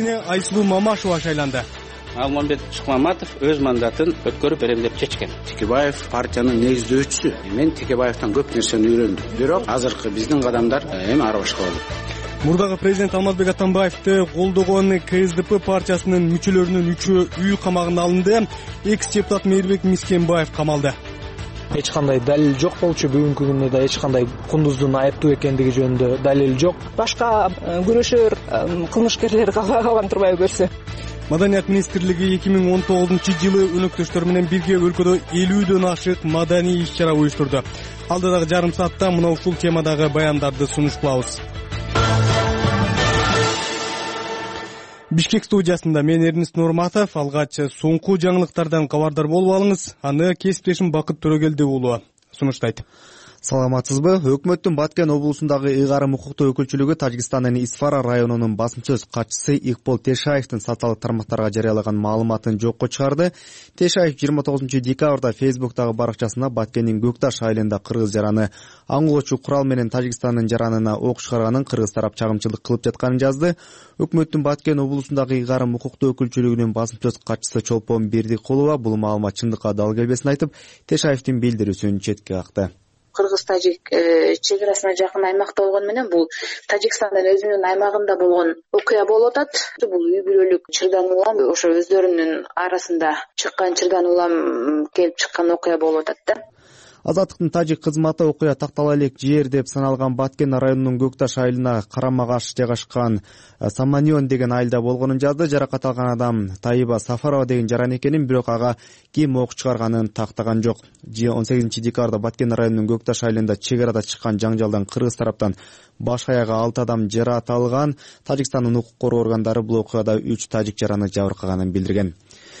мэріне Айсулуу Мамашева шайланды. Алмамбет Шыкмаматов өз мандатын өткөрүп берем деп чечкен. Текебаев партиянын негиздөөчүсү. Мен Текебаевтан көп нерсени үйрөндүм. Бирок азыркы биздин кадамдар эми ары башка болду. Мурдагы президент Алмазбек Атамбаевди колдогон КСДП партиясынын мүчөлөрүнүн 3-өө үй камагына алынды. Экс-депутат Мээрбек Мискенбаев камалды. Эч кандай далил жок болчу. Бүгүнкү күндө да эч кандай Кундуздун айыптуу экендиги жөнүндө далил жок. Башка күрөшөр кылмышкерлер калган турбайбы көрсө. Маданият министрлиги 2019-жылы өнөктөштөр менен бирге өлкөдө 50дөн ашык маданий иш-чара уюштурду. Алдыдагы жарым саатта мына ушул темадагы баяндарды сунуш кылабыз. Бишкек студиясында мен Эрнест Нурматов. Алгач соңку жаңылыктардан кабардар болуп алыңыз. Аны кесиптешим Бакыт Төрөгелди уулу сунуштайт. Саламатсызбы? Өкмөттүн Баткен облусундагы ыйгарым укуктуу өкүлчүлүгү Тажикстандын Исфара районунун басмчы катчысы Икбол Тешаевдин социалдык тармактарга жарыялаган маалыматын жокко чыгарды. Тешаев 29-декабрда Фейсбуктагы баракчасына Баткендин Көкташ айылында кыргыз жараны аңгоочу курал менен Тажикстандын жаранына ок чыгарганын кыргыз тарап чагымчылык кылып жатканын жазды. Өкмөттүн Баткен облусундагы ыйгарым укуктуу өкүлчүлүгүнүн басмчы катчысы Чолпон Бердикулова бул маалымат чындыкка дал келбесин айтып, Тешаевдин билдирүүсүн четке какты. Кыргыз-Тажик чек-арасына жакын аймакта болгону менен бул Тажикстандын өзүнүн аймагында болгон окуя болуп атат. Бул үй бүлөлүк чырдан улам ошо өздөрүнүн арасында чыккан чырдан улам келип чыккан окуя болуп атат да. Азаттыктын тажик кызматы окуя тактала элек жер деп саналган Баткен районунун Көкташ айылына карама-каршы жайгашкан Саманьон деген айылда болгонун жазды. Жаракат алган адам Таиба Сафарова деген жаран экенин, бирок ага ким ок чыгарганын тактаган жок. 18-декабрда Баткен районунун Көкташ айылында чек арада чыккан жаңжалдан кыргыз тараптан баш аягы 6 адам жаракат алган. Тажикстандын укук коргоо органдары бул окуяда 3 тажик жараны жабыркаганын билдирген.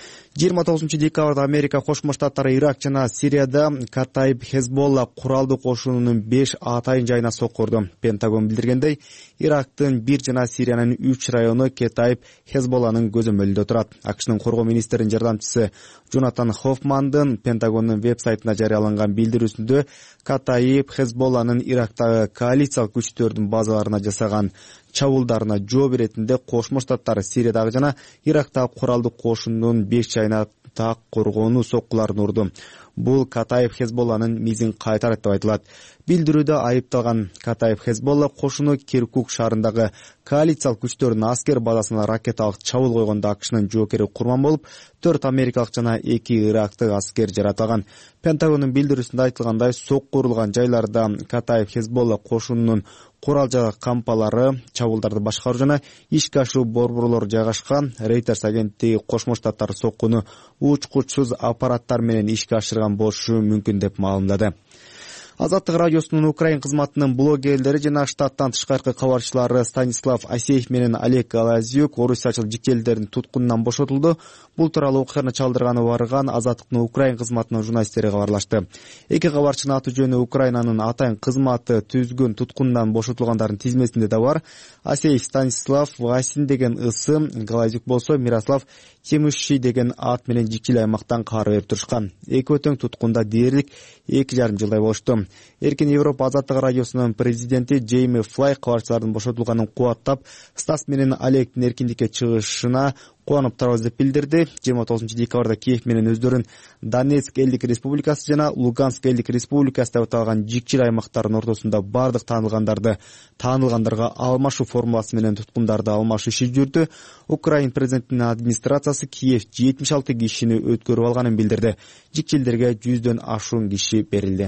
29-декабрда Америка Кошмо Штаттары Ирак жана Сирияда Катаиб Хезболла куралдуу кошунунун 5 атайын жайына соккурду. Пентагон билдиргендей, Ирактын 1 жана Сириянын 3 району Катаиб Хезболланын көзөмөлүндө турат. АКШнын коргоо министринин жардамчысы Джонатан Хоффмандын Пентагондун веб-сайтына жарыяланган билдирүүсүндө Катаиб Хезболланын Ирактагы коалициялык күчтөрдүн базаларына жасаган чабуулдарына жооп иретинде Кошмо Штаттар Сириядагы жана Ирактагы куралдуу кошундун 5 жайына так коргоонуу соккуларын урду. Бул Катаиб Хезболланын мизин кайтарат деп айтылат. Билдирүүдө айыпталган Катаиб Хезболла кошуну Киркук шаарындагы коалициялык күчтөрдүн аскер базасына ракеталык чабуул койгондо АКШнын жоокери курман болуп, 4 америкалык жана 2 ирактык аскер жаратылган. Пентагондун билдирүүсүндө айтылгандай, соккурулган жайларда Катаиб Хезболла кошунунун курал жабдык кампалары, чабуулдарды башкаруу жана ишке ашыруу борборлору жайгашкан. Reuters агенттиги Кошмо Штаттар соккуну учкучсуз аппараттар менен ишке ашырган болушу мүмкүн деп маалымдады. Азаттык радиосунун Украин кызматынын блогерлери жана штаттан тышкаркы кабарчылары Станислав Асеев менен Олег Галазюк орусиячыл жикчелдердин туткунунан бошотулду. Бул тууралуу окуяны чалдырганы барган Азаттыктын Украин кызматынын журналисттери кабарлашты. Эки кабарчынын аты жөнү Украинанын атайын кызматы түзгөн туткунунан бошотулгандардын тизмесинде да бар. Асеев Станислав Васин деген ысым, Галазюк болсо Мирослав Темуши деген ат менен жикчил аймактан кары берип турушкан. Экөө тең туткунда дээрлик 2,5 жылдай болушту. Эркин Европа Азаттык радиосунун президенти Джейми Флай кабарчылардын бошотулганын кубаттап, Стас менен Олегдин эркиндикке чыгышына кубанып турабыз деп билдирди. 29-декабрда Киев менен өздөрүн Донецк элдик республикасы жана Луганск элдик республикасы деп аталган жикчил аймактардын ортосунда бардык таанылгандарга алмашуу формуласы менен туткундарды алмашуу иши жүрдү. Украин президентинин администрациясы Киев 76 кишини өткөрүп алганын билдирди. Жикчилдерге 100дөн ашуун киши берилди.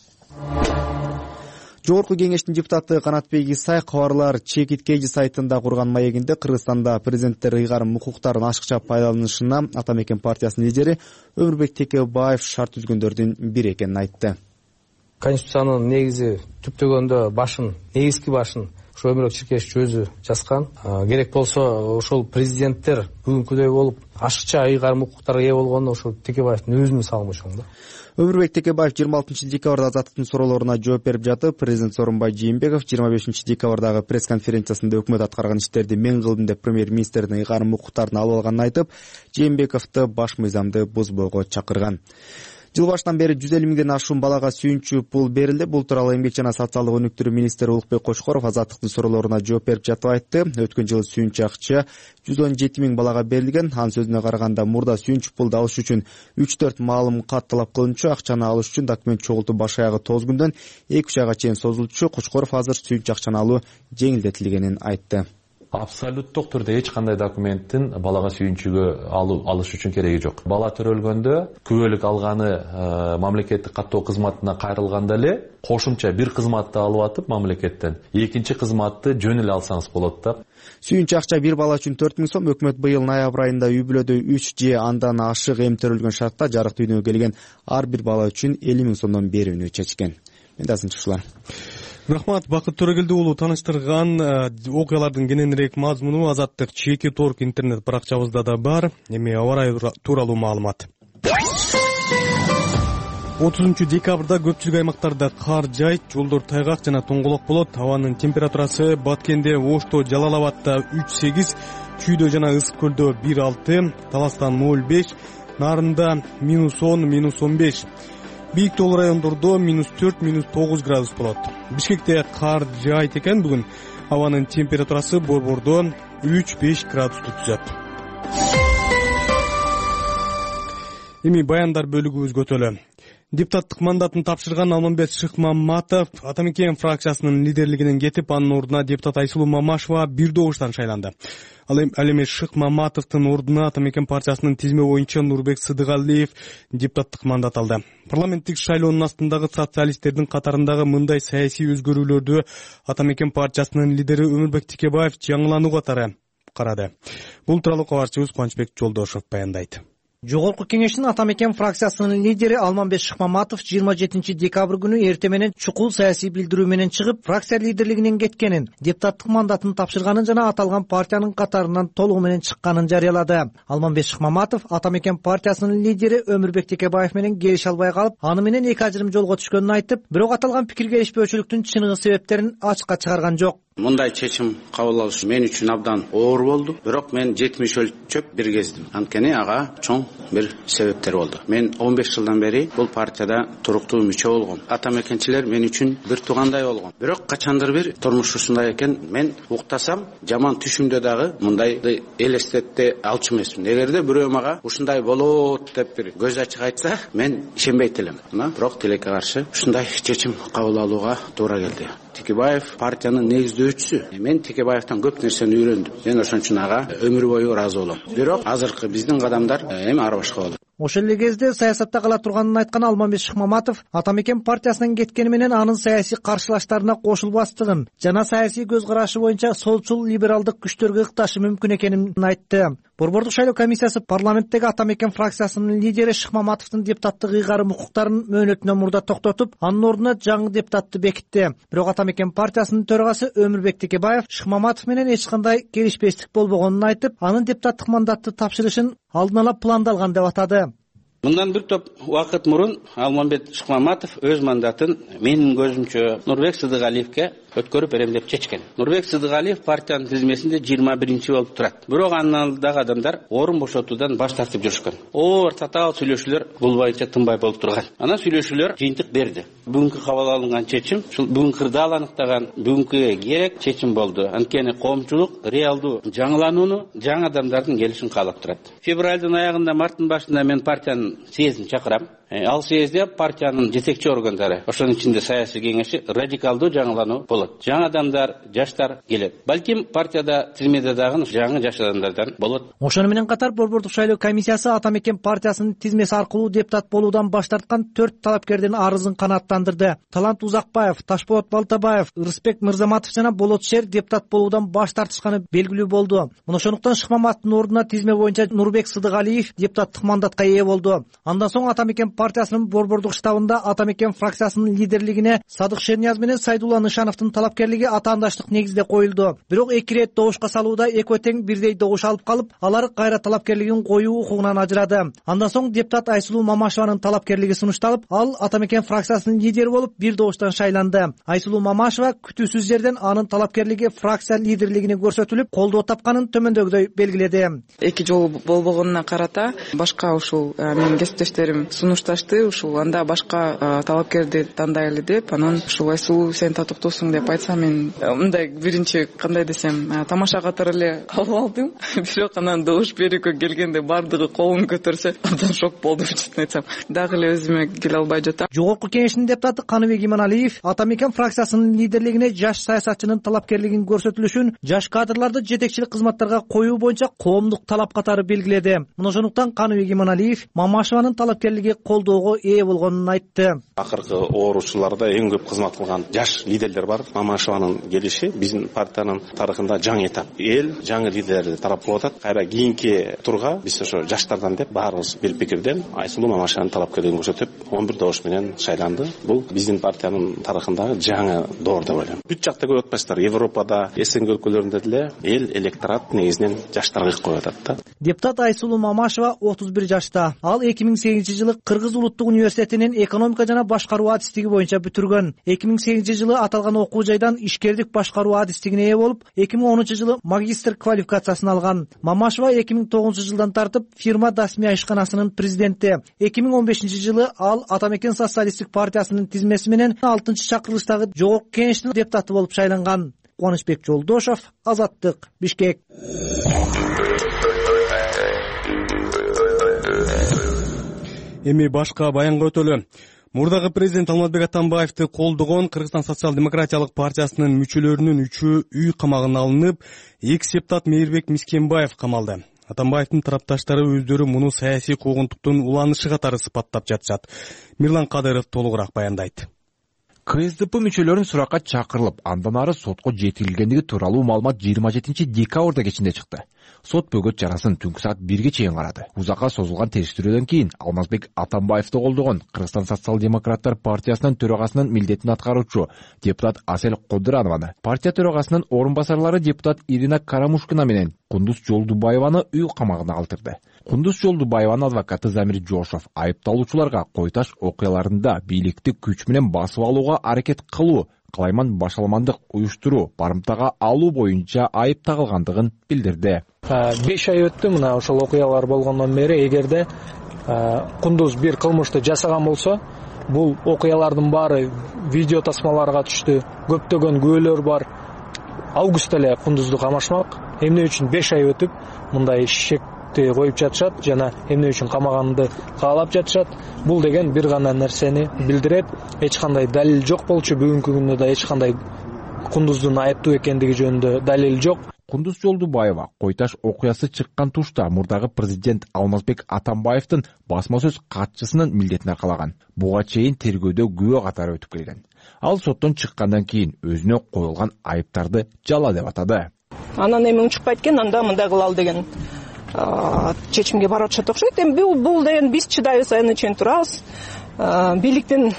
Жогорку кеңештин депутаты Канатбек Исай кабарлар Чекиткейжи сайтында курган маегинде Кыргызстанда президенттер ыйгарым укуктарын ашыкча пайдаланышына Атамекен партиясынын лидери Өмүрбек Текебаев шарт түзгөндөрдүн бири экенин айтты. Конституциянын негизи түптөгөндө негизги башын ошо Өмүрбек Чиркешевич өзү жазган. Керек болсо ошол президенттер бүгүнкүдөй болуп ашыкча ыйгарым укуктарга ээ болгондо ошол Текебаевдин өзүнүн салымы чоң да. Өмүрбек Текебаев 26-декабрда Азаттыктын суроолоруна жооп берип жатып, президент Сооронбай Жээнбеков 25-декабрдагы пресс-конференциясында өкмөт аткарган иштерди мен кылдым деп премьер-министрдин ыйгарым укуктарын алып алганын айтып, Жээнбековду баш мыйзамды бузбоого чакырган. Жыл башынан бери 150 миңден ашуун балага сүйүнчү пул берилди. Бул тууралуу Эмгек жана социалдык өнүктүрүү министри Улукбек Кочкоров азаттыктын суроолоруна жооп берип жатып айтты. Өткөн жылы сүйүнчү акча 117 миң балага берилген. Анын сөзүнө караганда мурда сүйүнчү пулду алыш үчүн 3-4 маалым кат талап кылынчу. Акчаны алыш үчүн документ чогултуу баш аягы 9 күндөн 2-3 айга чейин созулчу. Кочкоров азыр сүйүнчү акчаны алуу жеңилдетилгенин айтты. Абсолюттук түрдө эч кандай документтин балага сүйүнчүгө алыш үчүн кереги жок. Бала төрөлгөндө күбөлүк алганы мамлекеттик каттоо кызматына кайрылганда эле кошумча бир кызматты алып атып мамлекеттен экинчи кызматты жөн эле алсаңыз болот да. Сүйүнчү акча бир бала үчүн 4 миң сом. Өкмөт быйыл ноябрь айында үй бүлөдө 3 же андан ашык эм төрөлгөн шартта жарык дүйнөгө келген ар бир бала үчүн 50 миң сомдон берүүнү чечкен. Мендасынчылар. Рахмат, Бакыт Төрөгелди уулу тааныштырган окуялардын кененирээк мазмуну Азаттык чеки торг интернет баракчабызда да бар. Эми аба ырайы тууралуу маалымат. 30-декабрда көпчүлүк аймактарда кар жайт, жолдор тайгак жана тоңголок болот. Абанын температурасы Баткенде, Ошто, Жалал Абадта 3-8, Чүйдө жана Ысык көлдө 1-6, Таластан 0-5, Нарында -10, -15. Бийик тоолуу райондордо -4, -9 градус болот. Бишкекте кар жайт экен бүгүн. Абанын температурасы Борбордо 3-5 градусту түзөт. Эми баяндар бөлүгүбүзгө өтөлү. Депутаттык мандатын тапшырган Алмамбет Шыкмаматов Ата Мекен фракциясынын лидерлигинен кетип, анын ордуна депутат Айсулуу Мамашева бир добуштан шайланды. Ал эми Шыкмаматовдун ордуна Ата Мекен партиясынын тизме боюнча Нурбек Сыдыгалиев депутаттык мандат алды. Парламенттик шайлоонун астындагы социалисттердин катарындагы мындай саясий өзгөрүүлөрдү Ата Мекен партиясынын лидери Өмүрбек Текебаев жаңылануу катары карады. Бул тууралуу кабарчыбыз Кубанычбек Жолдошов баяндайт. Жогорку кеңештин Ата Мекен фракциясынын лидери Алмамбет Шыкмаматов 27 декабрь күнү эртең менен чукул саясий билдирүү менен чыгып, фракция лидерлигинен кеткенин, депутаттык мандатын тапшырганын жана аталган партиянын катарынан толугу менен чыкканын жарыялады. Алмамбет Шыкмаматов Ата Мекен партиясынын лидери Өмүрбек Текебаев менен келише албай калып, аны менен эки ажырым жолго түшкөнүн айтып, бирок аталган пикир келишпөөчүлүктүн чыныгы себептерин ачыкка чыгарган жок. Мындай чечим кабыл алыш мен үчүн абдан оор болду. Бирок мен 70 өлчөп бир кездим. Анткени ага чоң бир себептер болду. Мен 15 жылдан бери бул партияда туруктуу мүчө болгом. Ата Мекенчилер мен үчүн бир туугандай болгон. Бирок качандыр бир турмуш ушундай экен. Мен уктасам, жаман түшүмдө дагы мындайды элестетте алчу эмесмин. Эгерде бирөө мага ушундай болот деп бир көз ачык айтса, мен ишенбейт элем. Бирок тилекке каршы ушундай чечим кабыл алууга туура келди. Текебаев партиянын негиздөөчүсү. Мен Текебаевтан көп нерсени үйрөндүм. Мен ошон үчүн ага өмүр бою ыраазы болом. Бирок азыркы биздин кадамдар эми ар башка болот. Ошол эле кезде саясатта кала турганын айткан Алмамбет Шыкмаматов Ата Мекен партиясынан кеткени менен анын саясий каршылаштарына кошулбастыгын жана саясий көз карашы боюнча солчул либералдык күчтөргө ыкташы мүмкүн экенин айтты. Борбордук шайлоо комиссиясы парламенттеги Ата Мекен фракциясынын лидери Шыкмаматовдун депутаттык ыйгарым укуктарын мөөнөтүнөн мурда токтотуп, анын ордуна жаңы депутатты бекитти. Бирок Ата Мекен партиясынын төрагасы Өмүрбек Текебаев Шыкмаматов менен эч кандай келишпестик болбогонун айтып, анын депутаттык мандатты тапшырышын алдын ала пландалган деп атады. Мындан бир топ убакыт мурун Алмамбет Шыкмаматов өз мандатын менин көзүмчө Нурбек Сыдыгалиевке өткөрүп берем деп чечкен. Нурбек Сыдыгалиев партиянын тизмесинде 21 болуп турат. Бирок анын алдындагы адамдар орун бошотуудан баш тартып жүрүшкөн. Оор татаал сүйлөшүүлөр бул боюнча тынбай болуп турган. Анан сүйлөшүүлөр жыйынтык берди. Бүгүнкү кабыл алынган чечим, ушул бүгүн кырдаал аныктаган бүгүнкү керек чечим болду. Анткени коомчулук реалдуу жаңыланууну, жаңы адамдардын келишин каалап турат. Февралдын аягында, марттын башында мен партиянын съездин чакырам. Ал съезде партиянын жетекчи органдары, ошонун ичинде саясий кеңеши радикалдуу жаңылануу болот. Жаңы адамдар, жаштар келет. Балким партияда тизмеде дагы жаңы жаш адамдардан болот. Ошону менен катар Борбордук шайлоо комиссиясы Ата Мекен партиясынын тизмеси аркылуу депутат болуудан баш тарткан 4 талапкердин арызын канааттандырды. Талант Узакбаев, Ташболот Балтабаев, Рыспек Мырзаматов жана Болот Шер депутат болуудан баш тартышканы белгилүү болду. Ошондуктан Шыкмаматовдун ордуна тизме боюнча Нурбек Сыдыгалиев депутаттык мандатка ээ болду. Андан соң Ата Мекен партиясынын борбордук штабында Ата Мекен фракциясынын лидерлигине Садык Шернияз менен Сайдулла Нышановдун талапкерлиги атаандаштык негизде коюлду. Бирок эки ирет добушка салууда экөө тең бирдей добуш алып калып, алар кайра талапкерлигин коюу укугунан ажырады. Андан соң депутат Айсулуу Мамашеванын талапкерлиги сунушталып, ал Ата Мекен фракциясынын лидери болуп бир добуштан шайланды. Айсулуу Мамашева күтүүсүз жерден анын талапкерлиги фракция лидерлигине көрсөтүлүп, колдоо тапканын төмөндөгүдөй белгиледи. Эки жолу болбогонуна карата башка ушул менин кесиптештерим сунуштап башташты, ушул анда башка талапкерди тандайлы деп, анан ушул Айсулуу сен татыктуусуң деп айтса, мен мындай биринчи кандай десем, тамаша катары эле калып алдым. Бирок анан добуш берүүгө келгенде бардыгы колун көтөрсө, абдан шок болдум, чын айтсам. Дагы эле өзүмө келе албай жатам. Жогорку кеңештин депутаты Каныбек Иманалиев Атамекен фракциясынын лидерлигине жаш саясатчынын талапкерлигин көрсөтүлүшүн жаш кадрларды жетекчилик кызматтарга коюу боюнча коомдук талап катары белгиледи. Мына ошондуктан Каныбек Иманалиев Мамашеванын талапкерлиги колдоого ээ болгонун айтты. Акыркы ооручуларда эң көп кызмат кылган жаш лидерлер бар. Мамашеванын келиши биздин партиянын тарыхында жаңы этап. Эл жаңы лидерлерди тарап кылып атат. Кайра кийинки турга биз ошо жаштардан деп баарыбыз бир пикирден Айсулуу Мамашеванын талапкерлигин көрсөтүп 11 добуш менен шайланды. Бул биздин партиянын тарыхындагы жаңы доор деп ойлойм. Бүт жакта көрүп атпайсыздар. Европада, СНГ өлкөлөрүндө деле эл электорат негизинен жаштарга коюп атат да. Депутат Айсулуу Мамашева 31 жашта. Ал 2008 жылы Кыргыз улуттук университетинин экономика жана башкаруу адистиги боюнча бүтүргөн. 2008 жылы аталган окуу жайдан ишкердик башкаруу адистигине ээ болуп, 2010 жылы магистр квалификациясын алган. Мамашева 2009 жылдан тартып фирма Дасмия ишканасынын президенти. 2015 жылы ал Атамекен социалисттик партиясынын тизмеси менен 6-чакырылыштагы жогорку кеңештин депутаты болуп шайланган. Кубанычбек Жолдошов, Азаттык, Бишкек. Эми башка баянга өтөлү. Мурдагы президент Алмазбек Атамбаевди колдогон Кыргызстан социал-демократиялык партиясынын мүчөлөрүнүн 3-ü үй камагына алынып, экс депутат Мейирбек Мискенбаев камалды. Атамбаевдин тарапташтары өздөрү муну саясий куугунтуктун уланышы катары сыпаттап жатышат. Мирлан Кадыров толугураак баяндайт. КСДП мүчөлөрүн суракка чакырылып, андан ары сотко жеткирилгендиги тууралуу маалымат 27 декабрда кечинде чыкты. Сот бөгөт чарасын түнкү саат 1ге чейин карады. Узакка созулган териштирүүдөн кийин Алмазбек Атамбаевди колдогон Кыргызстан социал-демократтар партиясынын төрагасынын милдетин аткаруучу депутат Асель Кодыранованы, партия төрагасынын орун басарлары депутат Ирина Карамушкина менен Кундуз Жолдубаеваны үй камагына калтырды. Кундуз Жолдубаеванын адвокаты Замир Жошов айыпталуучуларга Койташ окуяларында бийликти күч менен басып алууга аракет кылуу, кылайман башаламандык уюштуруу, барымтага алуу боюнча айып тагылгандыгын билдирди. 5 ай өттү мына ошол окуялар болгондон бери, эгерде Кундуз бир кылмышты жасаган болсо, бул окуялардын баары видео тасмаларга түштү, көптөгөн күбөлөр бар. Августта эле Кундузду камашмак. Эмне үчүн 5 ай өтүп мындай шекти коюп жатышат жана эмне үчүн камаганды каалап жатышат? Бул деген бир гана нерсени билдирет. Эч кандай далил жок болчу, бүгүнкү күндө да эч кандай Кундуздун айыптуу экендиги жөнүндө далил жок. Кундуз Жолдубаева Койташ окуясы чыккан тушта мурдагы президент Алмазбек Атамбаевдин басма сөз катчысынын милдетин аркалаган. Буга чейин тергөөдө күбө катары өтүп келген. Ал соттон чыккандан кийин өзүнө коюлган айыптарды жала деп атады. Анан эми унчукпай экен, анда мындай кылалы деген чечимге барып атышат окшойт. Эми бул деген биз чыдайбыз, аны чейин турабыз. Бийликтин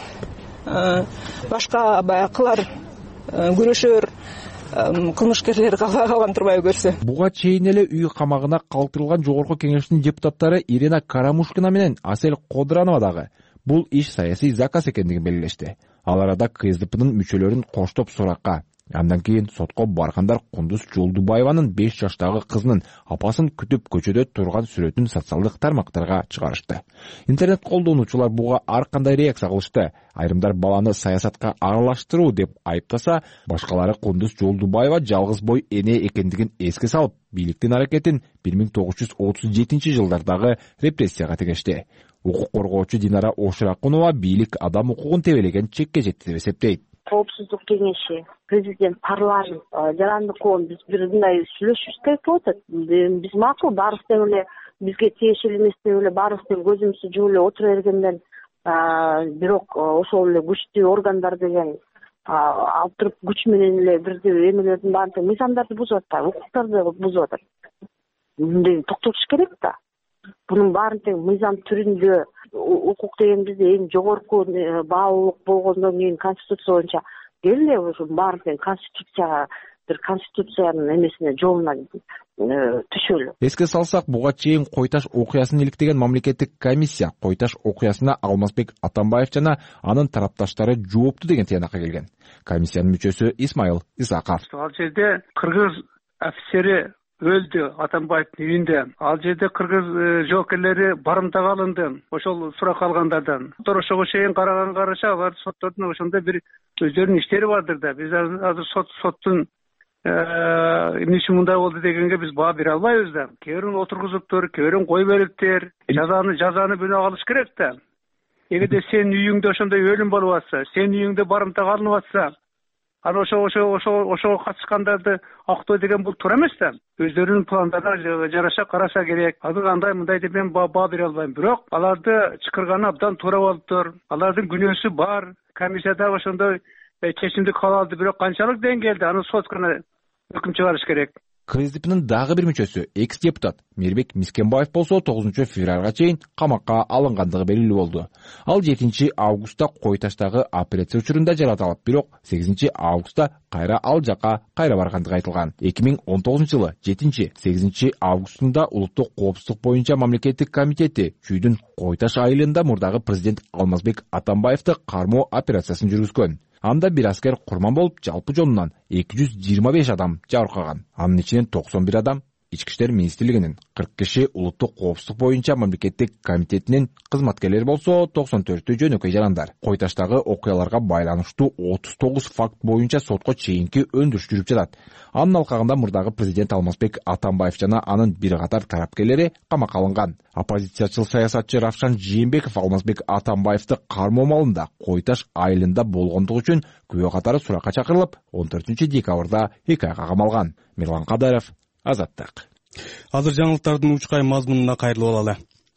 башка баягылар күрөшөр кылмышкерлер калган турбайбы көрсө. Буга чейин эле үй камагына калтырылган жогорку кеңештин депутаттары Ирина Карамушкина менен Асель Кодыранова дагы бул иш саясий заказ экендигин белгилешти. Ал арада КСДПнын мүчөлөрүн коштоп суракка, андан кийин сотко баргандар Кундуз Жолдубаеванын 5 жаштагы кызынын апасын күтүп көчөдө турган сүрөтүн социалдык тармактарга чыгарышты. Интернет колдонуучулар буга ар кандай реакция кылышты. Айрымдар баланы саясатка аралаштыруу деп айыптаса, башкалары Кундуз Жолдубаева жалгыз бой эне экендигин эске салып, бийликтин аракетин 1937 жылдардагы репрессияга тегешти. Укук коргоочу Динара Оширакунова бийлик адам укугун тебелеген чекке жетти деп эсептейт. Коопсуздук кеңеши, президент, парламент, жарандык коом биз бир мындай сүйлөшүш керек болуп атат. Биз макул баарыбыз тең эле бизге тиешелүү эмес деп эле баарыбыз тең көзүмүздү жууп эле отура бергенден, бирок ошол эле күчтүү органдар деген алып туруп күч менен эле бирдей эмелердин баарын тең мыйзамдарды бузуп атпайбы, укуктарды бузуп атат. Мындай токтотуш керек да. Bunun баарын тең мыйзам түрүндө укук деген бизде эң жогорку баалуулук болгондон кийин конституция боюнча келе ушу баарын тең конституцияга бир конституциянын эмесине жолуна түшөлү. Эске салсак, буга чейин Койташ окуясын иликтеген мамлекеттик комиссия Койташ окуясына Алмазбек Атамбаев жана анын тарапташтары жоопту деген тыянакка келген. Комиссиянын мүчөсү Исмаил Исаков. Ал жерде кыргыз офицери өлдү Атамбаевдин үйүндө. Ал жерде кыргыз жоокерлери барымтага алынды ошол суракка алгандардан. Ошого чейин караганга алар соттордун ошондой бир өздөрүнүн иштери бардыр да. Биз азыр соттун эмнеси мындай болду дегенге биз баа бере албайбыз да. Кээ бирин отургузуптур, кээ бирин кой бериптир. Жазаны бирөө алыш керек да. Эгерде сенин үйүңдө ошондой өлүм болуп атса, сенин үйүңдө барымтага алынып атса, аны ошого катышкандарды актоо деген бул туура эмес да. Өздөрүнүн пландарына жараша караса керек. Азыр андай мындай деп мен баа бере албайм. Бирок аларды чакырганы абдан туура болуптур. Алардын күнөөсү бар. Комиссияда ошондой чечимди кабыл алды. Бирок канчалык деңгээлде аны сот гана өкүм чыгарыш керек. КСДПнын дагы бир мүчөсү экс-депутат Мирбек Мискенбаев болсо 9 февралга чейин камакка алынгандыгы белгилүү болду. Ал 7 августта Кой Таштагы операция учурунда жаратылып, бирок 8 августта кайра ал жака кайра баргандыгы айтылган. 2019 жылы 7-8 августунда Улуттук коопсуздук боюнча мамлекеттик комитети Чүйдүн Кой Таш айылында мурдагы президент Алмазбек Атамбаевди кармоо операциясын жүргүзгөн. Анда бир аскер курман болуп, жалпы жонунан 225 адам жабыркаган. Анын ичинен 91 адам Ички иштер министрлигинин, 40 киши Улуттук коопсуздук боюнча мамлекеттик комитетинин кызматкерлери болсо, 94 жөнөкөй жарандар. Кой Таштагы окуяларга байланыштуу 39 факт боюнча сотко чейинки өндүрүш жүрүп жатат. Анын алкагында мурдагы президент Алмазбек Атамбаев жана анын бир катар тарапкерлери камакка алынган. Оппозициячыл саясатчы Равшан Жээнбеков Алмазбек Атамбаевди кармоо маалында Кой Таш айылында болгондугу үчүн күбө катары суракка чакырылып, 14 декабрда 2 айга камалган. Мирлан Кадаров, Азаттык. Азыр жаңылыктардын учкай мазмунуна кайрылып алалы.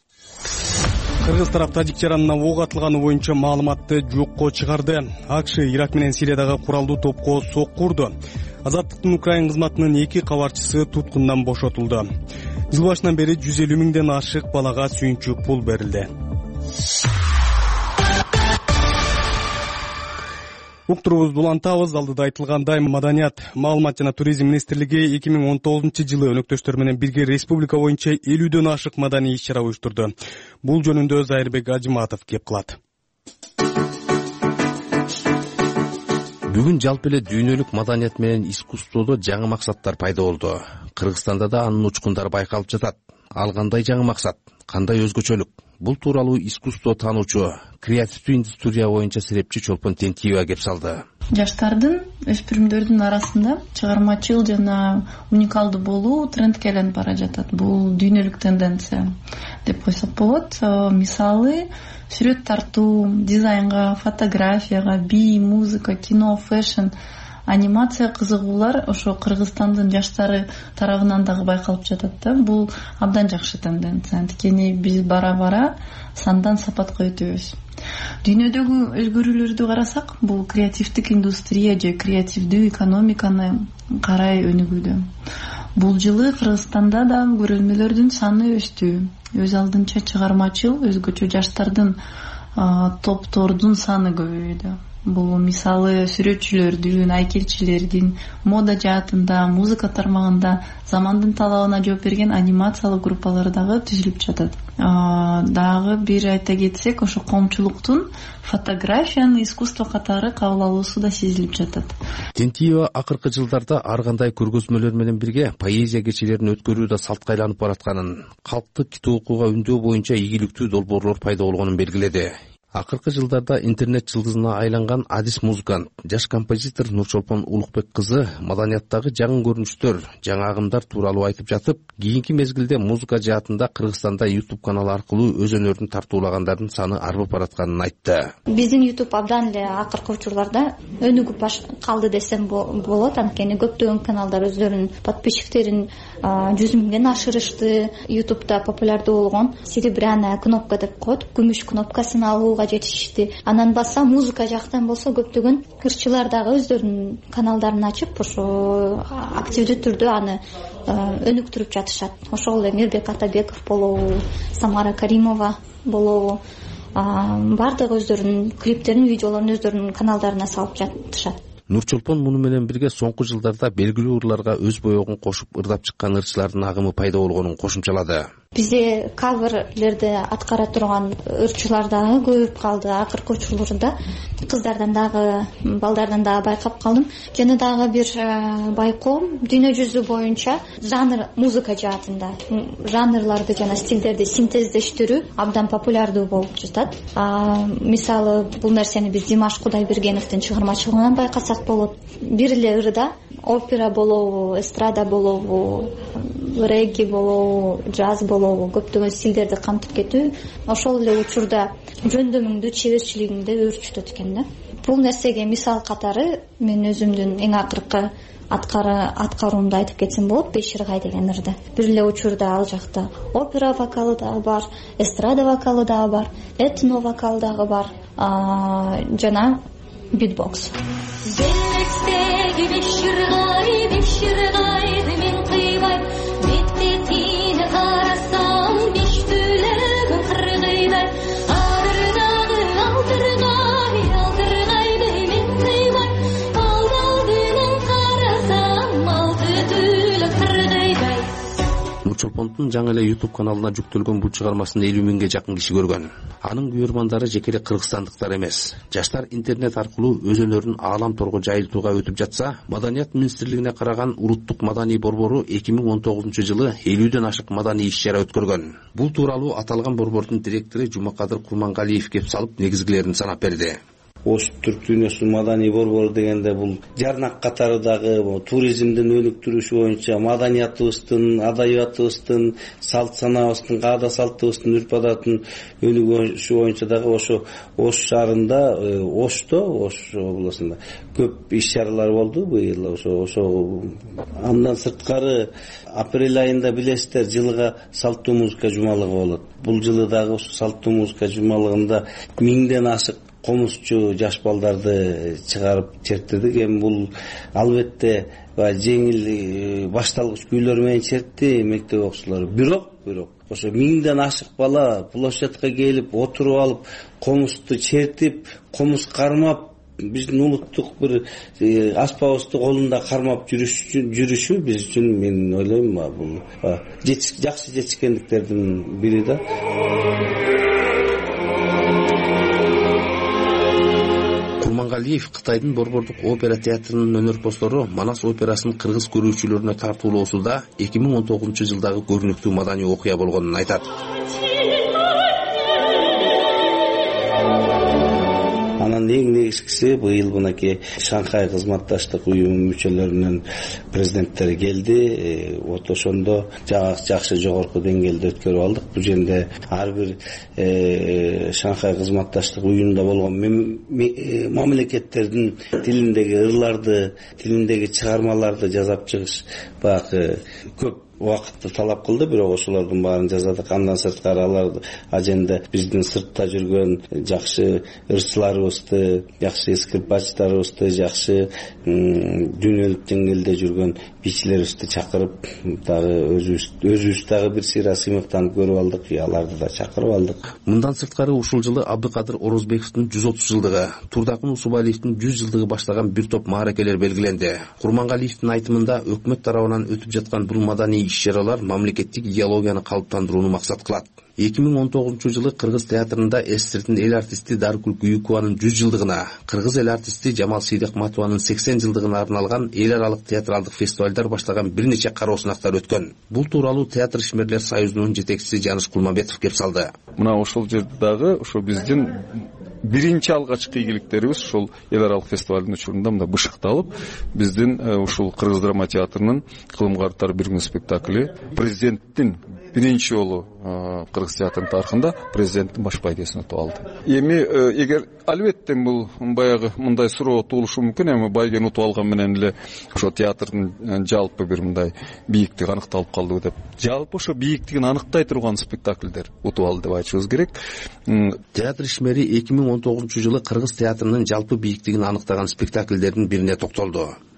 Кыргыз тарап тажик жаранына ок атылганы боюнча маалыматты жокко чыгарды. АКШ Ирак менен Сириядагы куралдуу топко сокку урду. Азаттыктын Украин кызматынын 2 кабарчысы туткундан бошотулду. Жыл башынан бери 150 миңден ашык балага сүйүнчүк пул берилди. Уктурубузду улантабыз. Алдыда айтылгандай, Маданият, маалымат жана туризм министрлиги 2019 жылы өнөктөштөр менен бирге республика боюнча 50дөн ашык маданий иш-чара уюштурду. Бул жөнүндө Зайырбек Ажыматов кеп кылат. Бүгүн жалпы эле дүйнөлүк маданият менен искусстводо жаңы максаттар пайда болду. Кыргызстанда да анын учкундары байкалып жатат. Ал кандай жаңы максат, кандай өзгөчөлүк? Бул тууралуу искусство таануучу, креативдүү индустрия боюнча серепчи Чолпон Тентиева кеп салды. Жаштардын, өспүрүмдөрдүн арасында чыгармачыл жана уникалдуу болуу трендке айланып бара жатат. Бул дүйнөлүк тенденция деп койсок болот. Мисалы, сүрөт тартуу, дизайнга, фотографияга, би, музыка, кино, фэшн, анимация кызыгуулар ошо Кыргызстандын жаштары тарабынан дагы байкалып жатат да. Бул абдан жакшы тенденция. Анткени биз бара-бара сандан сапатка өтөбүз. Дүйнөдөгү өзгөрүүлөрдү карасак, бул креативдик индустрия же креативдүү экономиканы карай өнүгүүдө. Бул жылы Кыргызстанда да көрөлмөлөрдүн саны өстү. Өз алдынча чыгармачыл, өзгөчө жаштардын топтордун саны көбөйдү. Бул мисалы сүрөтчүлөрдүн, айкелчилердин, мода жаатында, музыка тармагында замандын талабына жооп берген анимациялык группалар дагы түзүлүп жатат. Дагы бир айта кетсек, ошо коомчулуктун фотографияны искусство катары кабыл алуусу да сезилип жатат. Тентиева акыркы жылдарда ар кандай көргөзмөлөр менен бирге поэзия кечелерин өткөрүү да салтка айланып баратканын, калктык китеп окууга үндөө боюнча ийгиликтүү долбоорлор пайда болгонун белгиледи. Акыркы жылдарда интернет жылдызына айланган адис музыкант, жаш композитор Нурчолпон Улукбек кызы маданияттагы жаңы көрүнүштөр, жаңы агымдар тууралуу айтып жатып, кийинки мезгилде музыка жаатында Кыргызстанда YouTube каналы аркылуу өз өнөрүн тартуулагандардын саны арбып баратканын айтты. Биздин YouTube абдан эле акыркы учурларда өнүгүп калды десем болот, анткени көптөгөн каналдар өздөрүнүн подписчиктерин 100 миңден ашырышты. YouTube'да популярдуу болгон серебряная кнопка деп коет, күмүш кнопкасын алууга жетишти. Анан баса музыка жактан болсо көптөгөн ырчылар дагы өздөрүнүн каналдарын ачып, ошо активдүү түрдө аны өнүктүрүп жатышат. Ошол эле Мирбек Атабеков болобу, Самара Каримова болобу, бардыгы өздөрүнүн клиптерин, видеолорун өздөрүнүн каналдарына салып жатышат. Нурчолпон муну менен бирге соңку жылдарда белгилүү ырларга өз боегун кошуп ырдап чыккан ырчылардын агымы пайда болгонун кошумчалады. бизде каверлерди аткара турган ырчылар дагы көбөйүп калды. Акыркы учурларда кыздардан дагы, балдардан дагы байкап калдым. Жана дагы бир байкоом дүйнө жүзү боюнча жанр музыка жаатында жанрларды жана стилдерди синтездештирүү абдан популярдуу болуп жатат. Мисалы бул нерсени биз Димаш Кудайбергеновдун чыгармачылыгынан байкасак болот. Бир эле ырда опера болобу, эстрада болобу, регги болобу, джаз болобу, көптөгөн стилдерди камтып кетүү ошол эле учурда жөндөмүңдү, чеберчилигиңди өөрчүтөт экен да. Бул нерсеге мисал катары мен өзүмдүн эң акыркы аткаруумду айтып кетсем болот. Беширгай деген ырды. Бир эле учурда ал жакта опера вокалы дагы бар, эстрада вокалы дагы бар, этно вокал дагы бар, жана битбокс. Мен кыйбай мектетине карасам беш түлөгүн кыргыйдай адырдагы алтыргай мен кыйбай алдыгын карасам алты түлөк кыргыйдай. Чолпондун жаңы эле YouTube каналына жүктөлгөн бул чыгармасын 50 миңге жакын киши көргөн. Анын күйөрмандары жеке эле кыргызстандыктар эмес. Жаштар интернет аркылуу өз өнөрүн аалам торго жайылтууга өтүп жатса, Маданият министрлигине караган Улуттук маданий борбору 2019-жылы 50ден ашык маданий иш-чара өткөргөн. Бул тууралуу аталган борбордун директору Жумакадыр Курмангалиев кеп салып негизгилерин санап берди. Ош түрк дүйнөсүнүн маданий борбору дегенде бул жарнак катары дагы туризмдин өнүктүрүшү боюнча маданиятыбыздын, адабиятыбыздын, салт санаабыздын, каада салтыбыздын, үрп адатын өнүгүшү боюнча дагы ошо Ош шаарында, Ош областында көп иш-чаралар болду быйыл. Ошо андан сырткары апрель айында билесиздер, жылга салттуу музыка жумалыгы болот. Бул жылы дагы ошо салттуу музыка жумалыгында 1000ден ашык комузчу жаш балдарды чыгарып чертирдик. Эми бул албетте жеңил башталгыч күйлөр менен чертти мектеп окуучулары. Бирок ошо 1000ден ашык бала площадка келип отуруп алып, комузду чертип, комуз кармап, биздин улуттук бир аспабыбызды колунда кармап жүрүшү биз үчүн, мен ойлойм, бул жакшы жетишкендиктердин бири да. Курмангалиев Кытайдын борбордук опера театрынын өнөрпоздору Манас операсын кыргыз көрүүчүлөрүнө тартуулоосунда 2019-жылдагы көрүнүктүү маданий окуя болгонун айтат. Анан эң негизгиси быйыл мынакей Шанхай кызматташтык уюму мүчөлөрүнүн президенттери келди. Ошондо жакшы жогорку деңгээлде өткөрүп алдык. Бул жерде ар бир Шанхай кызматташтык уюмунда болгон мамлекеттердин тилиндеги ырларды, тилиндеги чыгармаларды жасап чыгыш баягы көп убакытты талап кылды, бирок ошолордун баарын жасадык. Андан сырткары алар аженде биздин сыртта жүргөн жакшы ырчыларыбызды, жакшы скрипачтарыбызды, жакшы дүйнөлүк деңгээлде жүргөн бийчилерибизди чакырып, дагы өзүбүз дагы бир сыйра сыймыктанып көрүп алдык, аларды да чакырып алдык. Мындан сырткары ушул жылы Абдыкадыр Орозбековдун 130 жылдыгы, Турдакын Усубалиевдин 100 жылдыгы баштаган бир топ мааракелер белгиленди. Курмангалиевдин айтымында өкмөт тарабынан өтүп жаткан бул маданий иш-чаралар мамлекеттик идеологияны калыптандырууну максат кылат. 2019-жылы Кыргыз театрында СССРдин эл артисти Даркул Күйүкованын 100 жылдыгына, Кыргыз эл артисти Жамал Сейдакматованын 80 жылдыгына арналган эл аралык театралдык фестивалдар баштаган бир нече кароо сынактар өткөн. Бул тууралуу Театр ишмерлер союзунун жетекчиси Жаныш Кулманбетов кеп салды. Мына ошол жерде дагы ошо биздин биринчи алгачкы ийгиликтерибиз ушул эл аралык фестивалдын учурунда мында бышыкталып, биздин ушул Кыргыз драма театрынын кылым карттар бир күн спектакли президенттин биринчи жолу Кыргыз театрынын тарыхында президенттин баш байгесин утуп алды. Эми эгер албетте бул баягы мындай суроо туулушу мүмкүн, эми байгени утуп алган менен эле ошо театрдын жалпы бир мындай бийиктиги аныкталып калдыбы деп, жалпы ошо бийиктигин аныктай турган спектакльдер утуп алды деп айтышыбыз керек. Театр ишмери 2019-жылы Кыргыз театрынын жалпы бийиктигин аныктаган спектакльдердин бирине токтолду.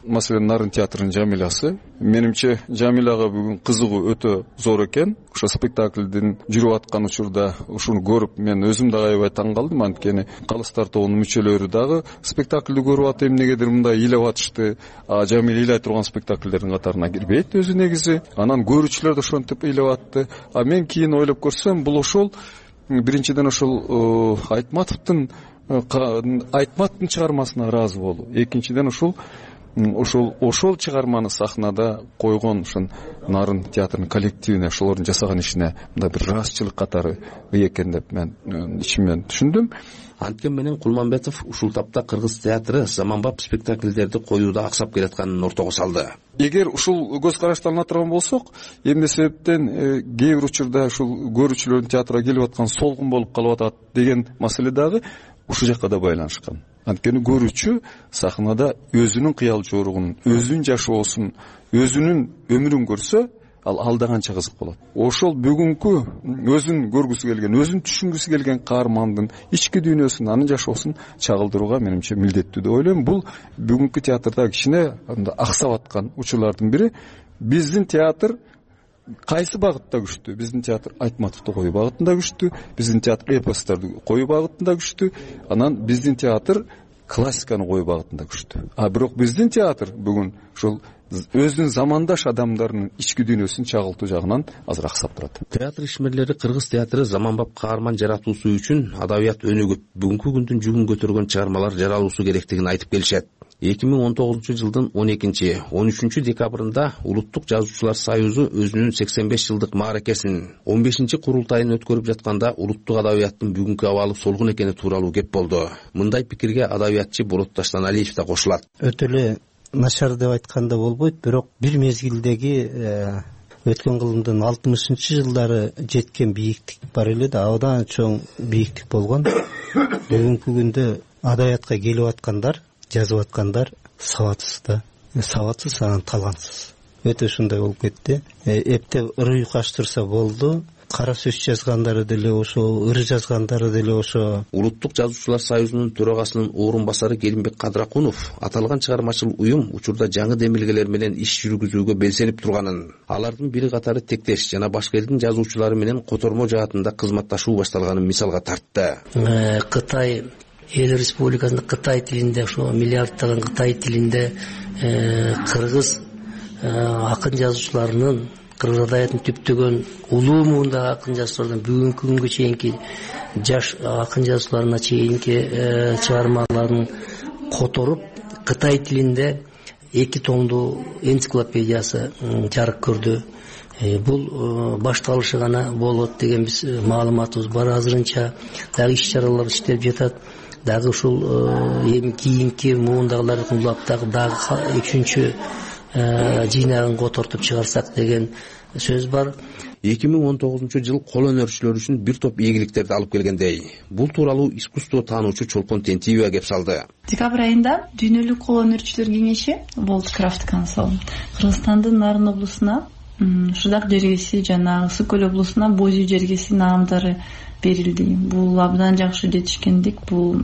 Маселен Нарын театрынын Жамилясы. Менимче Жамиляга бүгүн кызыгуу өтө зор экен. Ошо спектаклдин жүрүп аткан учурда ушуну көрүп мен өзүм дагы аябай таң калдым. Анткени Калыстар тобунун мүчөлөрү дагы спектаклды көрүп атып эмнегедир мындай ыйлап атышты. Жамил ыйлай турган спектаклдердин катарына кирбейт өзү негизи. Анан көрүүчүлөр да ошентип ыйлап атты. Мен кийин ойлоп көрсөм, бул ошол биринчиден ошол Айтматовдун чыгармасына ыраазы болуу. Экинчиден ошол чыгарманы сахнада койгон ушун Нарын театрынын коллективине, ошолордун жасаган ишине мындай бир ыраазычылык катары экен деп мен ичимден түшүндүм. Анткен менен Кулманбетов ушул тапта кыргыз театры заманбап спектакльдерди коюуда аксап келатканын ортого салды. Эгер ушул көз караштан атырган болсок, эмне себептен кээ бир учурда ушул көрүүчүлөрдүн театрга келип аткан солгун болуп калып атат деген маселе дагы ушул жакка да байланышкан. Анткени көрүүчү сахнада өзүнүн кыял жоругун, өзүнүн жашоосун, өзүнүн өмүрүн көрсө, алда канча кызык болот. Ошол бүгүнкү өзүн көргүсү келген, өзүн түшүнгүсү келген каармандын ички дүйнөсүн, анын жашоосун чагылдырууга менимче милдеттүү деп ойлойм. Бул бүгүнкү театрда кичине аксап аткан учурлардын бири. Биздин театр кайсы багытта күчтүү? Биздин театр Айтматовду коюу багытында күчтүү, биздин театр эпосторду коюу багытында күчтүү, анан биздин театр классиканы коюу багытында күчтүү. Бирок биздин театр бүгүн ушул өзүнүн замандаш адамдарынын ички дүйнөсүн чагылтуу жагынан азыр аксап турат. Театр ишмерлери кыргыз театры заманбап каарман жаратуусу үчүн адабият өнүгүп, бүгүнкү күндүн жүгүн көтөргөн чыгармалар жаралуусу керектигин айтып келишет. 2019 жылдын 12-13 декабрында Улуттук жазуучулар союзу өзүнүн 85 жылдык мааракесин 15 курултайын өткөрүп жатканда улуттук адабияттын бүгүнкү абалы солгун экени тууралуу кеп болду. Мындай пикирге адабиятчы Болот Таштаналиев да кошулат. Өтө эле начар деп айтканда болбойт, бирок бир мезгилдеги өткөн кылымдын 60-жылдары жеткен бийиктик бар эле да, абдан чоң бийиктик болгон. Бүгүнкү күндө адабиятка келип аткандар, жазып аткандар сабатсыз да. Сабатсыз, анан талантсыз. Өтө ушундай болуп кетти. Эптеп ыры уйкаштырса болду. Кара сөз жазгандары деле ошо, ыры жазгандары деле ошо. Улуттук жазуучулар союзунун төрагасынын орун басары Келимбек Кадракунов аталган чыгармачыл уюм учурда жаңы демилгелер менен иш жүргүзүүгө белсенип турганын, алардын бири катары тектеш жана башка элдин жазуучулары менен котормо жаатында кызматташуу башталганын мисалга тартты. Кытай эл республикасында Кытай тилинде, ошо миллиарддаган Кытай тилинде кыргыз акын жазуучуларынын, кыргыз адабиятын түптөгөн улуу муундагы акын жазуучулардан бүгүнкү күнгө чейинки жаш акын жазуучуларына чейинки чыгармаларын которуп Кытай тилинде 2 томдуу энциклопедиясы жарык көрдү. Бул башталышы гана болот деген биз маалыматыбыз бар. Азырынча дагы иш-чаралар иштелип жатат. Дагы ушул эми кийинки муундагыларды улап дагы 3-чү жыйнагын котортуп чыгарсак деген сөз бар. 2019 жыл кол өнөрчүлөр үчүн бир топ ийгиликтерди алып келгендей. Бул тууралуу искусство таануучу Чолпон Тентиева кеп салды. Декабрь айында дүйнөлүк кол өнөрчүлөр кеңеши World Craft Council Кыргызстандын Нарын облусуна, Шырдак жергеси жана Ысык көл облусуна Бозүй жергеси наамдары берилди. Бул абдан жакшы жетишкендик. Бул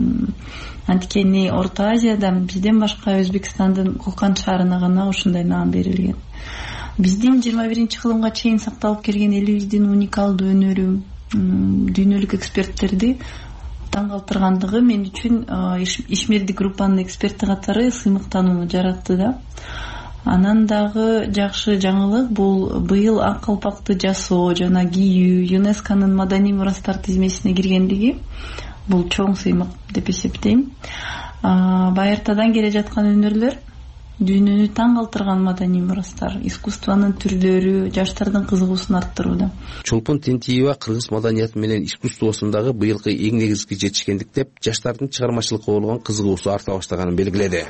анткени Орто Азияда бизден башка Өзбекстандын Кокан шаарына гана ушундай наам берилген. Биздин 21-кылымга чейин сакталып келген элибиздин уникалдуу өнөрү дүйнөлүк эксперттерди таң калтыргандыгы мен үчүн ишмердик группанын эксперти катары сыймыктанууну жаратты да. Анан дагы жакшы жаңылык бул быйыл ак калпакты жасоо жана кийүү ЮНЕСКОнун маданий мурастар тизмесине киргендиги бул чоң сыймык деп эсептейм. Байыртадан келе жаткан өнөрлөр дүйнөнү таң калтырган маданий мурастар, искусствонун түрлөрү жаштардын кызыгуусун арттырууда. Чолпон Тентиева кыргыз маданияты менен искусствосундагы быйылкы эң негизги жетишкендик деп жаштардын чыгармачылыкка болгон кызыгуусу арта баштаганын белгиледи.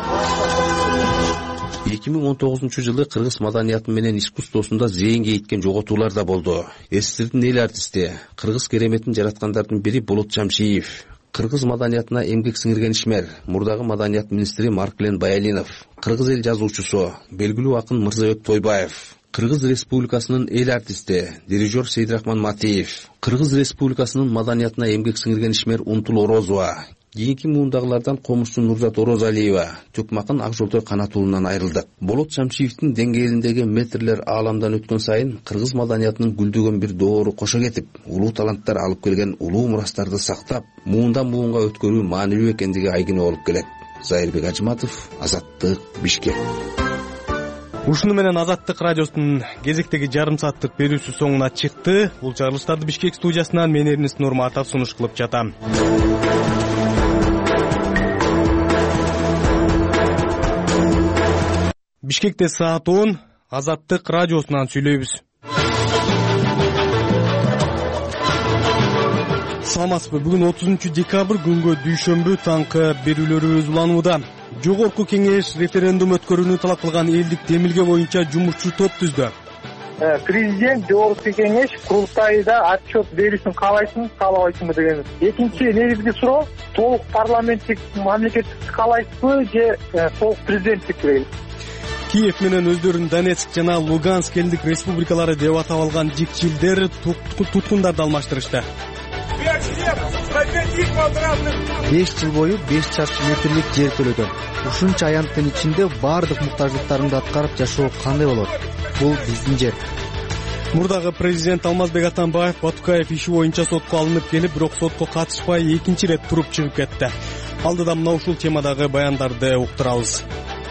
2019 жылы кыргыз маданияты менен искусствосунда зээнге иткен жоготуулар да болду. СССРдин эл артисти, кыргыз кереметин жараткандардын бири Болот Жамшиев, кыргыз маданиятына эмгек сиңирген ишмер, мурдагы маданият министри Марклен Баялинов, кыргыз эл жазуучусу, белгилүү акын Мырзабек Тойбаев, Кыргыз Республикасынын эл артисти, дирижер Сейдрахман Матиев, Кыргыз Республикасынын маданиятына эмгек сиңирген ишмер Унтул Орозова, кийинки муундагылардан комузчу Нурзат Орозалиева Төкмакын Ак Жолтой Канат уулунан айрылды. Болот Шамшиевдин деңгээлиндеги метрлер ааламдан өткөн сайын кыргыз маданиятынын гүлдөгөн бир доору кошо кетип, улуу таланттар алып келген улуу мурастарды сактап, муундан муунга өткөрүү маанилүү экендиги айгине болуп келет. Зайырбек Ажыматов, Азаттык, Бишкек. Ушуну менен Азаттык радиосунун кезектеги жарым сааттык берүүсү соңуна чыкты. Бул чыгарылыштарды Бишкек студиясынан мен Эрнис Нурматов сунуш кылып жатам. Бишкекте саат 10, Азаттык радиосунан сүйлөйбүз. Саламатсызбы? Бүгүн 30 декабрь күнгө дүйшөмбү таңкы берүүлөрүбүз уланууда. Жогорку кеңеш референдум өткөрүүнү талап кылган элдик демилге боюнча жумушчу топ түздү. Президент жогорку кеңеш курултайда отчет берүүсүн каалайсыңбы, каалабайсыңбы деген. Экинчи негизги суроо, толук парламенттик мамлекеттик каалайсызбы же толук президенттик? Киев менен өздөрүн Донецк жана Луганск элдик республикалары деп атап алган жикчилдер туткундарды алмаштырышты. 5 жыл бою 5 чарчы метрлик жер төлөгөн. Ушунча аянттын ичинде баардык муктаждыктарымды аткарып жашоо кандай болот? Бул биздин жер. Мурдагы президент Алмазбек Атамбаев Батукаев иши боюнча сотко алынып келип, бирок сотко катышпай экинчи ирет туруп чыгып кетти. Алдыда мына ушул темадагы баяндарды уктурабыз.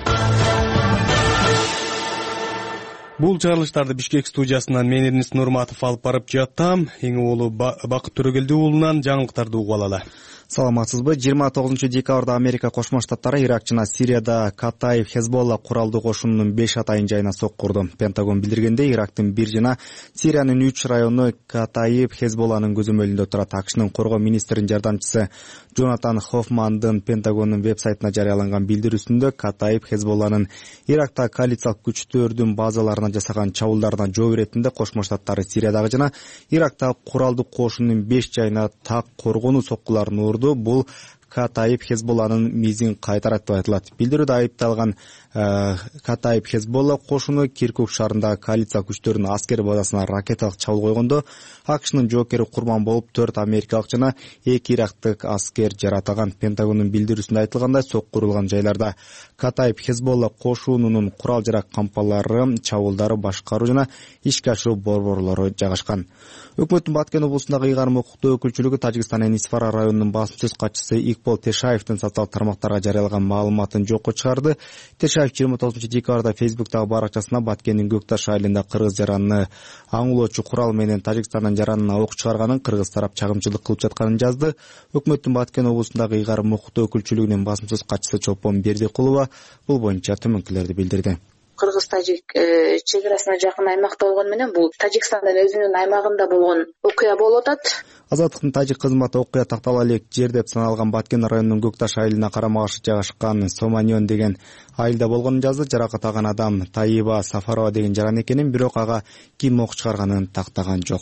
Бул чыгарылыштарды Бишкек студиясынан мен Эрнис Нурматов алып барып жатам. Эң улуу Бакыт Төрөгелди уулунан жаңылыктарды угуп алалы. Саламатсызбы? 29 декабрда Америка Кошмо Штаттары Ирак жана Сирияда Катаев Хезболла куралдуу кошунунун 5 атайын жайына соккурду. Пентагон билдиргенде, Ирактын 1 жана Сириянын 3 району Катаев Хезболланын көзөмөлүндө турат. АКШнын коргоо министринин жардамчысы Джонатан Хоффмандын Пентагондун веб-сайтына жарыяланган билдирүүсүндө Катаев Хезболланын Иракта коалициялык күчтөрдүн базаларына жасаган чабуулдарына жооп иретинде Кошмо Штаттары Сириядагы жана Ирактагы куралдуу кошунунун 5 жайына так коргонуу соккуларын урду. Бул Катаев Хезболланын мизин кайтарат деп айтылат. Билдирүүдө айыпталган Катаев Хезболла кошуну Киркук шаарындагы коалиция күчтөрүнүн аскер базасына ракеталык чабуул койгондо АКШнын жоокери курман болуп 4 америкалык жана 2 ирактык аскер жаратылган. Пентагондун билдирүүсүндө айтылгандай, соккурулган жайларда Катаев Хезболла кошунунун курал жарак кампалары, чабуулдары, башкаруу жана ишке ашыруу борборлору жайгашкан. Өкмөттүн Баткен облусундагы ыйгарым укуктуу өкүлчүлүгү Тажикстандын Исфара районунун басым сөз катчысы Икбол Тешаевдин социалдык тармактарга жарыялаган маалыматын жокко чыгарды. Тешаев 29 декабрда Фейсбуктагы баракчасына Баткендин Көкташ айылында кыргыз жаранны аңлоочу курал менен Тажикстандын жаранына ок чыгарганын, кыргыз тарап чагымчылык кылып жатканын жазды. Өкмөттүн Баткен облусундагы ыйгарым укуктуу өкүлчүлүгүнүн басым сөз катчысы Чолпон Бердикулова бул боюнча төмөнкүлөрдү билдирди. Кыргыз-Тажик чек арасына жакын аймакта болгону менен бул Тажикстандын өзүнүн аймагында болгон окуя болуп атат. Азаттыктын тажик кызматы окуя тактала элек жер деп саналган Баткен районунун Көкташ айылына карама-каршы жайгашкан Соманьон деген айылда болгонун жазды. Жаракат алган адам Таиба Сафарова деген жаран экенин, бирок ага ким ок чыгарганын тактаган жок.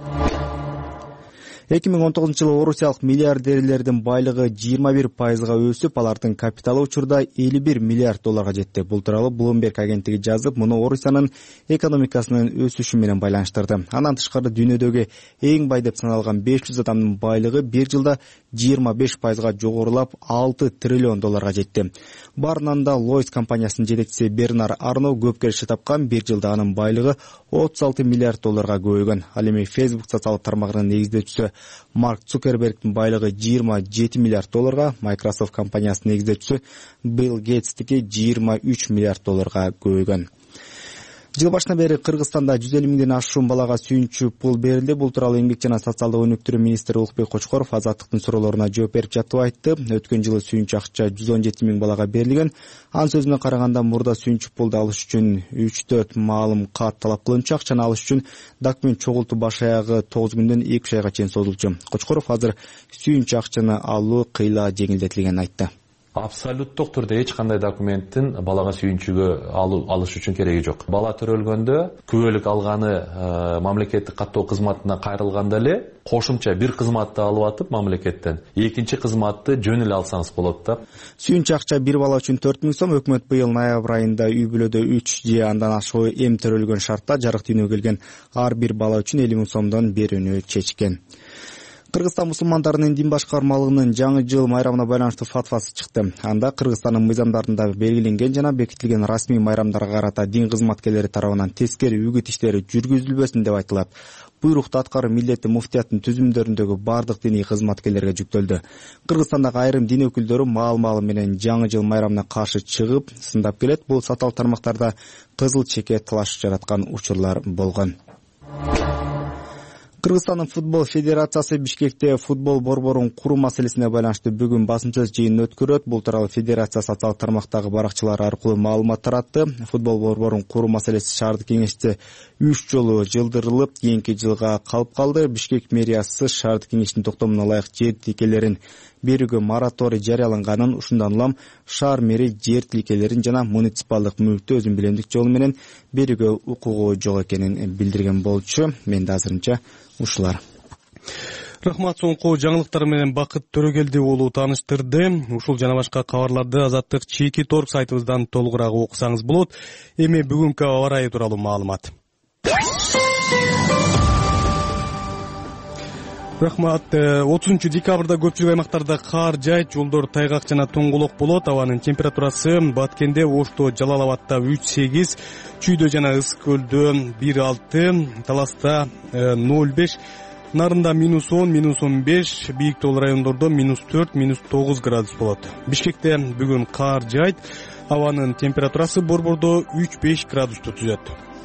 2019-жылы орусиялык миллиардерлердин байлыгы 21%га өсүп, алардын капиталы учурда $51 миллиард жетти. Бул тууралуу Bloomberg агенттиги жазып, муну Орусиянын экономикасынын өсүшү менен байланыштырды. Андан тышкары дүйнөдөгү эң бай деп саналган 500 адамдын байлыгы бир жылда 25%га жогорулап $6 триллион жетти. Барынан да Лойс компаниясынын жетекчиси Бернар Арно көп келиши тапкан, бир жылда анын байлыгы $36 миллиард көбөйгөн. Ал эми Facebook социалдык тармагынын негиздөөчүсү Марк Цукербергдин байлыгы $27 миллиард, Microsoft компаниясынын негиздөөчүсү Билл Гейтстики $23 миллиард көбөйгөн. Жыл башынан бери Кыргызстанда 150 миңден ашуун балага сүйүнчү пул берилди. Бул тууралуу Эмгек жана социалдык өнүктүрүү министри Улукбек Кочкоров Азаттыктын суроолоруна жооп берип жатып айтты. Өткөн жылы сүйүнчү акча 117 миң балага берилген. Анын сөзүнө караганда, мурда сүйүнчү пулду алыш үчүн 3-4 маалым кат талап кылынчу. Акчаны алыш үчүн документ чогултуу баш аягы 9 күндөн 2 айга чейин созулчу. Кочкоров азыр сүйүнчү акчаны алуу кыйла жеңилдетилгенин айтты. Абсолюттук түрдө эч кандай документтин балага сүйүнчүгө алыш үчүн кереги жок. Бала төрөлгөндө күбөлүк алганы мамлекеттик каттоо кызматына кайрылганда эле кошумча бир кызматты алып атып мамлекеттен экинчи кызматты жөн эле алсаңыз болот да. Сүйүнчү акча бир бала үчүн 4 миң сом. Өкмөт быйыл ноябрь айында үй бүлөдө 3 же андан ашуу эм төрөлгөн шартта жарык дүйнөгө келген ар бир бала үчүн 50 миң сомдон берүүнү чечкен. Кыргызстан мусулмандарынын дин башкармалыгынын жаңы жыл майрамына байланыштуу фатвасы чыкты. Анда Кыргызстандын мыйзамдарында белгиленген жана бекитилген расмий майрамдарга карата дин кызматкерлери тарабынан тескери үгүт иштери жүргүзүлбөсүн деп айтылат. Буйрукту аткаруу милдети муфтияттын түзүмдөрүндөгү бардык диний кызматкерлерге жүктөлдү. Кыргызстандагы айрым дин өкүлдөрү маал-маалы менен жаңы жыл майрамына каршы чыгып, сындап келет. Бул сатал тармактарда кызыл чеке талаш жараткан учурлар болгон. Кыргызстандын футбол федерациясы Бишкекте футбол борборун куруу маселесине байланыштуу бүгүн басымча жыйын өткөрөт. Бул тууралуу федерация социал тармактагы баракчалары аркылуу маалымат таратты. Футбол борборун куруу маселеси шаардык кеңеште 3 жолу жылдырылып, кийинки жылга калып калды. Бишкек мэриясы шаардык кеңештин токтомуна ылайык жер тилкелерин берүүгө мораторий жарыяланганын, ушундан улам шаар мэри жер тилкелерин жана муниципалдык мүлктү өзүн билемдик жолу менен берүүгө укугу жок экенин билдирген болчу. Менде азырынча ушулар. Рахмат, соңку жаңылыктар менен Бакыт Төрөгелди уулу тааныштырды. Ушул жана башка кабарларды Азаттык чийки торг сайтыбыздан толугураак окусаңыз болот. Эми бүгүнкү аба ырайы тууралуу маалымат. Рахмат. 30 декабрда көпчүлүк аймактарда кар жайт, жолдор тайгак жана тоңголок болот. Абанын температурасы Баткенде, Ошто, Жалал Абадта 3-8, Чүйдө жана Ысык көлдө 1-6, Таласта 0-5, Нарында -10, -15, бийик тоол райондордо -4, -9 градус болот. Бишкекте бүгүн кар жайт, абанын температурасы борбордо 3-5 градусту түзөт.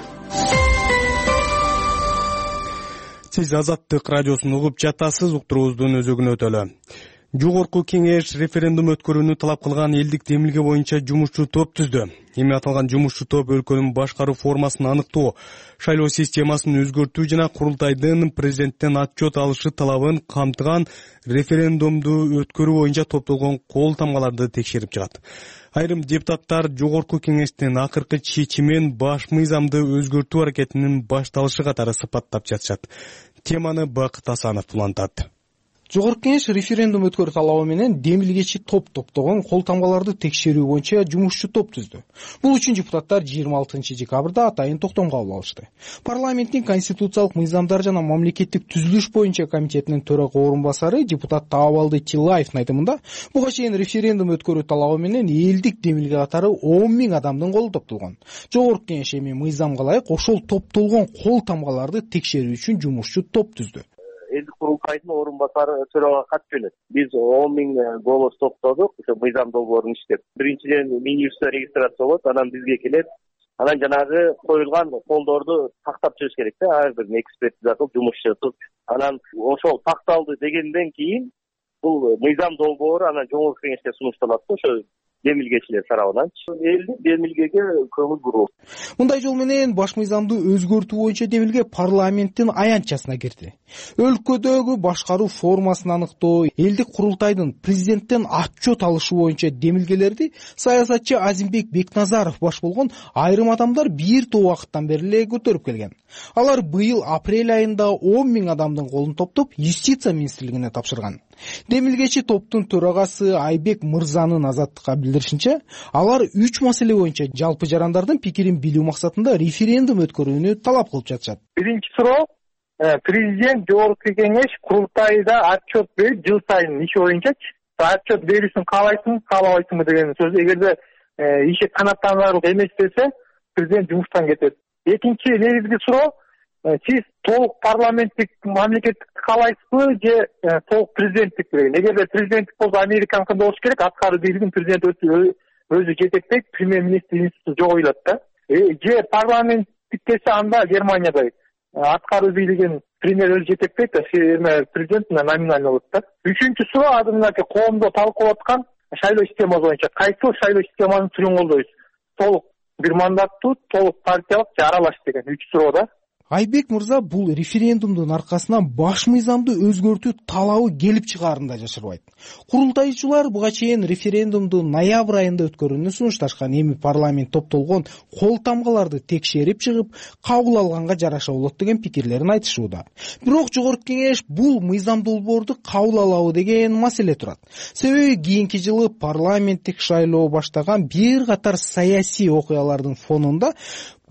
Сиз Азаттык радиосун угуп жатасыз, уктуруубуздун өзөгүнө өтөлү. Жогорку кеңеш референдум өткөрүүнү талап кылган элдик демилге боюнча жумушчу топ түздү. Эми аталган жумушчу топ өлкөнүн башкаруу формасын аныктоо, шайлоо системасын өзгөртүү жана курултайдын президенттен отчет алышы талабын камтыган референдумду өткөрүү боюнча топтолгон кол тамгаларды текшерип чыгат. Айрым депутаттар жогорку кеңештин акыркы чечимен баш мыйзамды өзгөртүү аракетинин башталышы катары сыпаттап жатышат. Теманы Бакыт Асанов улантат. Жогорку кеңеш референдум өткөрүү талабы менен демилгечи топ топтогон кол тамгаларды текшерүү боюнча жумушчу топ түздү. Бул үчүн депутаттар 26 декабрда атайын токтом кабыл алышты. Парламенттин конституциялык мыйзамдар жана мамлекеттик түзүлүш боюнча комитетинин төрага орун басары депутат Таабалды Тилаевдин айтымында, буга чейин референдум өткөрүү талабы менен элдик демилге катары 10 000 адамдын колу топтолгон. Жогорку кеңеш эми мыйзамга ылайык ошол топтолгон кол тамгаларды текшерүү үчүн жумушчу топ түздү. Элдик курултайдын орун басары төрага кат жөнөттү. Биз 10 000 голос топтодук, ошо мыйзам долбоорун иштеп. Биринчиден Минюстта регистрация болот, анан бизге келет. Анан жанагы коюлган колдорду тактап чыгыш керек да, ар бирин экспертиза кылып, жумушчу кылып. Анан ошол такталды дегенден кийин бул мыйзам долбоору анан жогорку кеңешке сунушталат да, ошо демилгечилер тарабынан. Элдик демилгеге көңүл буруу. Мындай жол менен баш мыйзамды өзгөртүү боюнча демилге парламенттин аянтчасына кирди. Өлкөдөгү башкаруу формасын аныктоо, элдик курултайдын президенттен отчет алышы боюнча демилгелерди саясатчы Азимбек Бекназаров баш болгон айрым адамдар бир топ убакыттан бери эле көтөрүп келген. Алар быйыл апрель айында 10 000 адамдын колун топтоп, юстиция министрлигине тапшырган. Демилгечи топтун төрагасы Айбек Мырзанын Азаттыкка билдиришинче, алар 3 маселе боюнча жалпы жарандардын пикирин билүү максатында референдум өткөрүүнү талап кылып жатышат. Биринчи суроо, президент жогорку кеңеш курултайда отчет берип, жыл сайын иш боюнчачы отчет берүүсүн каалайсыңбы, каалабайсыңбы деген сөз. Эгерде иши канааттанарлык эмес десе, президент жумуштан кетет. Экинчи негизги суроо, сиз толук парламенттик мамлекеттикти каалайсызбы же толук президенттикти деген. Эгерде президенттик болсо американыкындай болуш керек, аткаруу бийлигин президент өзү жетектейт, премьер-министр институты жогоюлат да. Же парламенттик десе анда Германиядай аткаруу бийлигин премьер өзү жетектейт, президент номинальный болот да. Үчүнчү суроо, азырынакы коомдо талкуулап аткан шайлоо системасы боюнча кайсы шайлоо системанын түрүн колдойбуз? Толук бир мандаттуу, толук партиялык же аралаш деген 3 суроо да. Айбек Мырза бул референдумдун аркасынан баш мыйзамды өзгөртүү талабы келип чыгаарында жашырбайт. Курултайчылар буга чейин референдумду ноябрь айында өткөрүүнү сунушташкан. Эми парламент топтолгон кол тамгаларды текшерип чыгып, кабыл алганга жараша болот деген пикирлерин айтышууда. Бирок жогорку кеңеш бул мыйзам долбоорду кабыл алабы деген маселе турат. Себеби кийинки жылы парламенттик шайлоо баштаган бир катар саясий окуялардын фонунда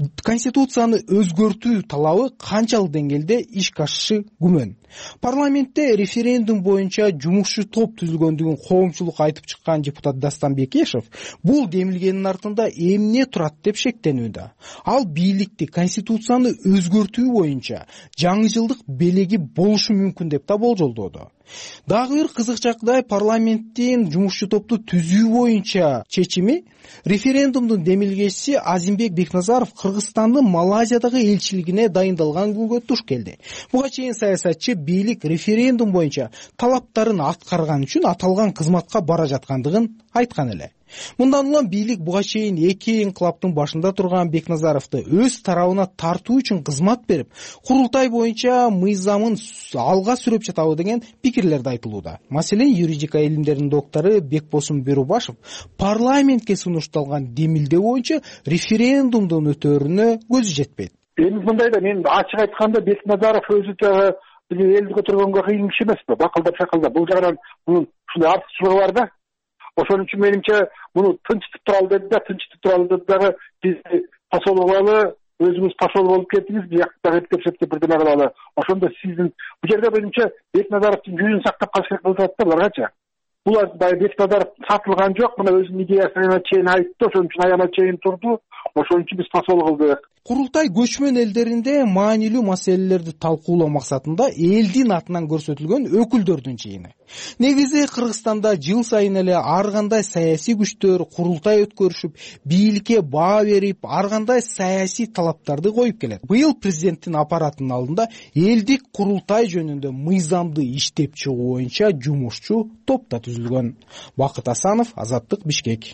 конституцияны өзгөртүү талабы канчалык деңгээлде ишке ашышы күмөн. Парламентте референдум боюнча жумушчу топ түзүлгөндүгүн коомчулук айтып чыккан депутат Дастан Бекешев бул демилгенин артында эмне турат деп шектенүүдө. Ал бийликти конституцияны өзгөртүү боюнча жаңы жылдык белеги болушу мүмкүн деп да болжолдоду. Дагы бир кызык жагдай парламенттин жумушчу топту түзүү боюнча чечими референдумдун демилгеси Азимбек Бекназаров Кыргызстандын Малайзиядагы элчилигине дайындалган күнгө туш келди. Буга чейин саясатчы бийлик референдум боюнча талаптарын аткарган үчүн аталган кызматка бара жаткандыгын айткан эле. Мындан улам бийлик буга чейин эки инкылаптын башында турган Бекназаровду өз тарабына тартуу үчүн кызмат берип, курултай боюнча мыйзамын алга сүрөп жатабы деген пикирлерди айтылууда. Маселен, юридика илимдеринин доктору Бекбосун Берубашев парламентке сунушталган демилде боюнча референдумдун өтөөрүнө көзү жетпейт. Эми мындайда мен ачык айтканда Бекназаров өзү дагы элди көтөргөнгө кыйын киши эмеспи? Бакылдап шакылдап бул жагынан мунун ушундай артыкчылыгы бар да. Ошон үчүн менимче муну тынчтып туралы деди дагы биз посолубалы, өзүңүз посол болуп кеттиңиз, бияктагы эптеп бирдеме кылалы. Ошондо сиздин бул жерде менимче Бекназаровдун жүзүн сактап калыш керек болуп атат да буларгачы. Булар Бекназаров сатылган жок, мына өзүнүн идеясына чейин айтты, ошон үчүн аяна чейин турду. Ошон үчүн биз посол кылдык. Курултай көчмөн элдеринде маанилүү маселелерди талкуулоо максатында элдин атынан көрсөтүлгөн өкүлдөрдүн жыйыны. Негизи Кыргызстанда жыл сайын эле ар кандай саясий күчтөр курултай өткөрүшүп, бийликке баа берип, ар кандай саясий талаптарды коюп келет. Быйыл президенттин аппаратынын алдында элдик курултай жөнүндө мыйзамды иштеп чыгуу боюнча жумушчу топ да түзүлгөн. Бакыт Асанов, Азаттык, Бишкек.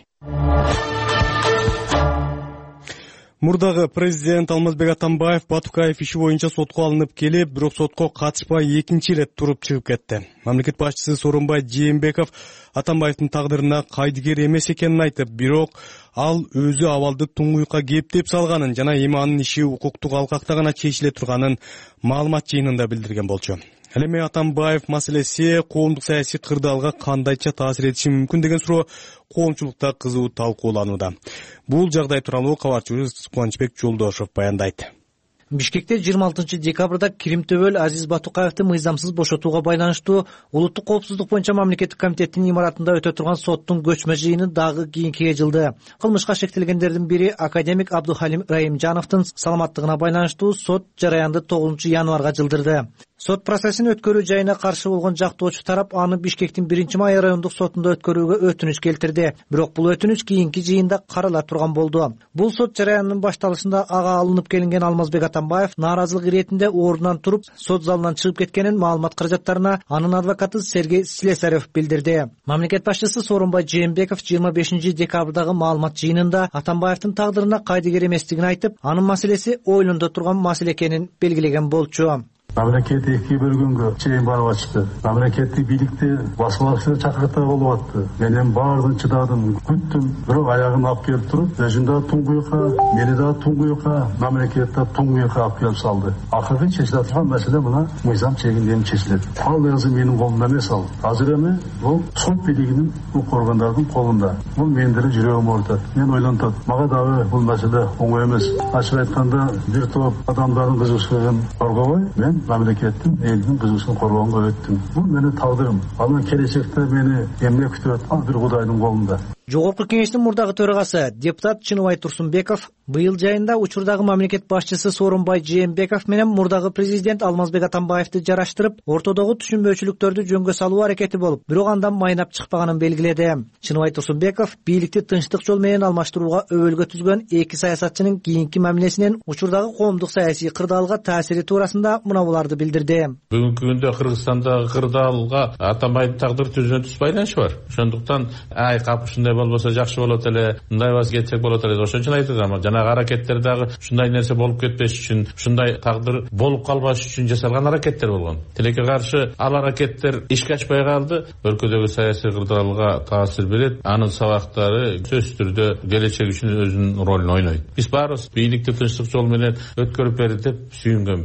Мурдагы президент Алмазбек Атамбаев Батукаев иши боюнча сотко алынып келип, бирок сотко катышпай экинчи ирет туруп чыгып кетти. Мамлекет башчысы Сооронбай Жээнбеков Атамбаевдин тагдырына кайдыгер эмес экенин айтып, бирок ал өзү абалды туңгуюкка кептеп салганын жана эми анын иши укуктук алкакта гана чечиле турганын маалымат жыйынында билдирген болчу. Ал эми Атамбаев маселеси коомдук саясий кырдаалга кандайча таасир этиши мүмкүн деген суроо коомчулукта кызуу талкууланууда. Бул жагдай тууралуу кабарчыбыз Кубанычбек Жолдошов баяндайт. Бишкекте 26 декабрда Кирим Төбөл Азиз Батукаевди мыйзамсыз бошотууга байланыштуу улуттук коопсуздук боюнча мамлекеттик комитеттин имаратында өтө турган соттун көчмө жыйыны дагы кийинкиге жылды. Кылмышка шектелгендердин бири академик Абдухалим Раимжановдун саламаттыгына байланыштуу сот жараянды 9 январга жылдырды. Сот процессин өткөрүү жайына каршы болгон жактоочу тарап аны Бишкектин 1-май райондук сотунда өткөрүүгө өтүнүч келтирди. Бирок бул өтүнүч кийинки жыйында карала турган болду. Бул сот жараянынын башталышында ага алынып келинген Алмазбек Атамбаев нааразылык иретинде ордунан туруп, сот залынан чыгып кеткенин маалымат каражаттарына анын адвокаты Сергей Слесарев билдирди. Мамлекет башчысы Сооронбай Жээнбеков 25 декабрдагы маалымат жыйынында Атамбаевдин тагдырына кайдыгер эместигин айтып, анын маселеси ойлондо турган маселе экенин белгилеген болчу. Мамлекет эки бөлгөнгө чейин барып атышты. Мамлекеттик бийликти басмалыкчы чакыртаа болуп атты. Мен эми баардыгын чыдадым, күттүм. Бирок аягын алып келип туруп, өзүн да туңгуюкка, мени да туңгуюкка, мамлекет да туңгуюкка алып келип салды. Акыркы чечиле турган маселе мына мыйзам чегинде эми чечилет. Ал өзү менин колумда эмес ал. Азыр эми бул сот бийлигинин укук органдардын колунда. Бул менин деле жүрөгүм оорутат. Мен ойлонтот. Мага дагы бул маселе оңой эмес. Ачык айтканда бир топ адамдардын кызыкчылыгын коргобой, мен мамлекеттин элдин кызыкчылыгын коргоонго өттүм. Бул менин тагдырым. Анан келечекте мени эмне күтүп атат? Ал бир Кудайдын колунда. Жогорку кеңештин мурдагы төрагасы депутат Чыныбай Турсунбеков быйыл жайында учурдагы мамлекет башчысы Сооронбай Жээнбеков менен мурдагы президент Алмазбек Атамбаевди жараштырып, ортодогу түшүнбөчүлүктөрдү жөнгө салуу аракети болуп, бирок андан майнап чыкпаганын белгиледи. Чыныбай Турсунбеков бийликти тынчтык жол менен алмаштырууга өбөлгө түзгөн эки саясатчынын кийинки мамилесинен учурдагы коомдук саясий кырдаалга таасири туурасында мына буларды билдирди. Бүгүнкү күндө Кыргызстандагы кырдаалга Атамбайдын тагдыры түзүнүнсүз байланышы бар. Ошондуктан ушундай болбосо жакшы болот эле, мындай ваз кетсек болот эле. Ошон үчүн айтылган жанагы аракеттер дагы ушундай нерсе болуп кетпеш үчүн, ушундай тагдыр болуп калбаш үчүн жасалган аракеттер болгон. Тилекке каршы ал аракеттер ишке ашпай калды. Өлкөдөгү саясий кырдаалга таасир берет. Анын сабактары сөзсүз түрдө келечек үчүн өзүнүн ролун ойнойт. Биз баарыбыз бийликти тынчтык жол менен өткөрүп берди деп сүйүнгөнбүз.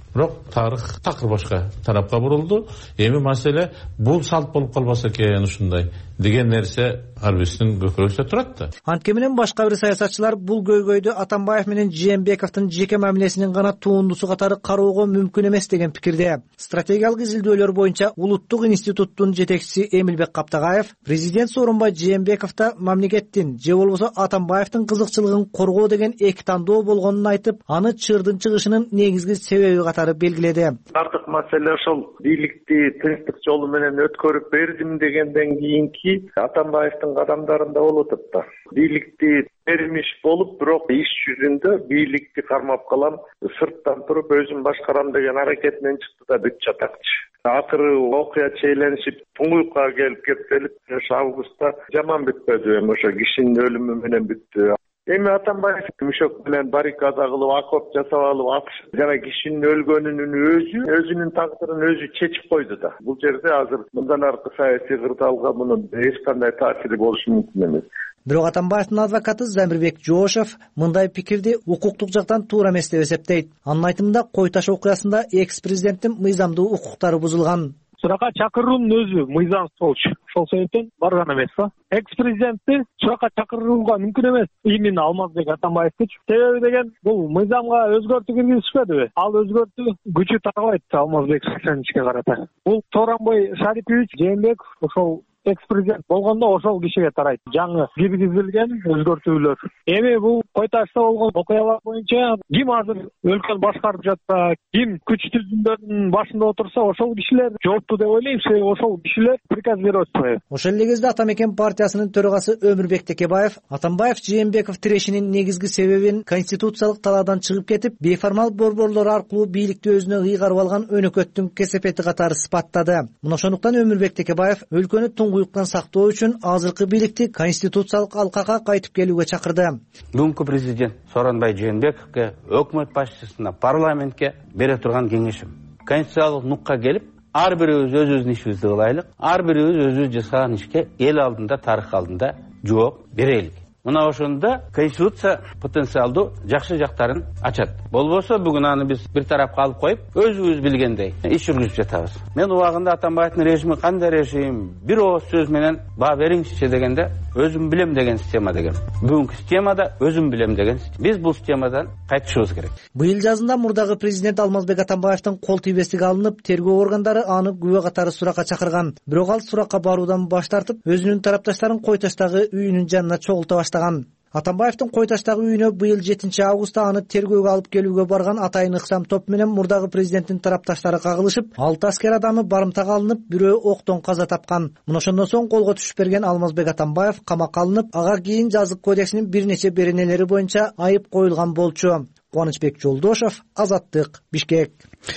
бирок тарых такыр башка тарапка бурулду. Эми маселе бул салт болуп калбаса экен ушундай деген нерсе ар бирибиздин көкүрөгүбүздө турат да. Анткени менен башка бир саясатчылар бул көйгөйдү Атамбаев менен Жээнбековдун жеке мамилесинин гана туундусу катары кароого мүмкүн эмес деген пикирде. Стратегиялык изилдөөлөр боюнча Улуттук институттун жетекчиси Эмилбек Каптагаев президент сооронбай Жээнбековдо мамлекеттин же болбосо Атамбаевдин кызыкчылыгын коргоо деген эки тандоо болгонун айтып, аны чырдын чыгышынын негизги себеби катары белгиледи. Артык маселе ошол бийликти тынчтык жолу менен өткөрүп бердим дегенден кийинки Атамбаевдин кадамдарында болуп атат да. Бийликти бермиш болуп, бирок иш жүзүндө бийликти кармап калам, сырттан туруп өзүм башкарам деген аракетинен чыкты да бүт жатакчы. Акыры окуя чейленишип туңгуйукка келип кептелип, августта жаман бүтпөдү, эми ошо кишинин өлүмү менен бүттү. Эми Атамбаев мушок менен баррикада кылып, окоп жасап алып, жана кишинин өлгөнүнүн өзүнүн тагдырын өзү чечип койду да. Бул жерде азыр мындан аркы саясий кырдаалга мунун эч кандай таасири болушу мүмкүн эмес. Бирок Атамбаевдин адвокаты Замирбек Жоошев мындай пикирди укуктук жактан туура эмес деп эсептейт. Анын айтымында Кой Таш окуясында экс-президенттин мыйзамдуу укуктары бузулган. Суракка чакыруунун өзү мыйзамсыз болчу. Ошол себептен барган эмес да. Экс-президентти суракка чакырууга мүмкүн эмес. Именно Алмазбек Атамбаевчи. Себеби деген бул мыйзамга өзгөртүү киргизишпедиби? Ал өзгөртүү күчү тарабайт Алмазбек Атамбаевчиге карата. Бул Сооронбай Шарипович Жээнбеков ошол экс-президент болгондо ошол кишиге тарайт. Жаңы киргизилген өзгөртүүлөр. Эми бул Кой Ташта болгон окуялар боюнча ким азыр өлкөнү башкарып жатса, ким күч түзүмдөрдүн башында отурса, ошол кишилер жооптуу деп ойлойм. Ошол кишилер приказ берип атпайбы? Ошол эле кезде Атамекен партиясынын төрагасы Өмүрбек Текебаев Атамбаев Жээнбеков тирешинин негизги себебин конституциялык талаадан чыгып кетип, бейформал борборлор аркылуу бийликти өзүнө ыйгарып алган өнөкөттүн кесепети катары сыпаттады. Мына ошондуктан Өмүрбек Текебаев өлкөнү туңгуюктан сактоо үчүн азыркы бийликти конституциялык алкага кайтып келүүгө чакырды. Бүгүнкү президент Сооронбай Жээнбековго, өкмөт башчысына, парламентке бере турган кеңешим. Конституциялык нукка келип, ар бирибиз өзүбүздүн ишибизди кылайлык, ар бирибиз өзүбүз жасаган ишке эл алдында, тарых алдында жооп берелик. Мына ошондо конституция потенциалдуу жакшы жактарын ачат. Болбосо бүгүн аны биз бир тарапка алып коюп, өзүбүз билгендей иш жүргүзүп жатабыз. Мен убагында Атамбаевдин режими кандай режим, бир ооз сөз менен баа бериңизчи дегенде өзүм билем деген система деген. Бүгүнкү системада өзүм билем деген. Биз бул системадан кайтышыбыз керек. Быйыл жазында мурдагы президент Алмазбек Атамбаевдин кол тийбестиги алынып, тергөө органдары аны күбө катары суракка чакырган. Бирок ал суракка баруудан баш тартып, өзүнүн тарапташтарын Кой Таштагы үйүнүн жанына чогулта баштаган. Атамбаевдин Кой Таштагы үйүнө быйыл 7 августта аны тергөөгө алып келүүгө барган атайын ыксам топ менен мурдагы президенттин тарапташтары кагылышып, 6 аскер адамы барымтага алынып, бирөө октон каза тапкан. Мына ошондон соң колго түшүп берген Алмазбек Атамбаев камакка алынып, ага кийин жазык кодексинин бир нече беренелери боюнча айып коюлган болчу. Кубанычбек Жолдошев, Азаттык, Бишкек.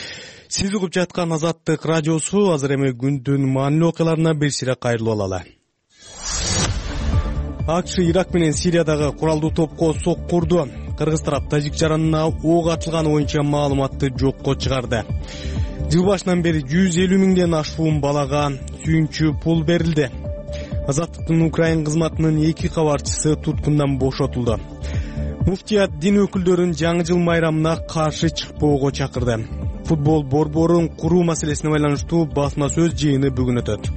Сиз угуп жаткан Азаттык радиосу. Азыр эми күндүн маанилүү окуяларына бир сире кайрылып алалы. АКШ Ирак менен Сириядагы куралдуу топко соккурду. Кыргыз тарап тажик жаранына ок атылганы боюнча маалыматты жокко чыгарды. Жыл башынан бери 150 миңден ашуун балага сүйүнчү пул берилди. Азаттыктын Украин кызматынын 2 кабарчысы туткундан бошотулду. Муфтият дин өкүлдөрүн жаңы жыл майрамына каршы чыкпоого чакырды. Футбол борборун куруу маселесине байланыштуу басма сөз жыйыны бүгүн өтөт.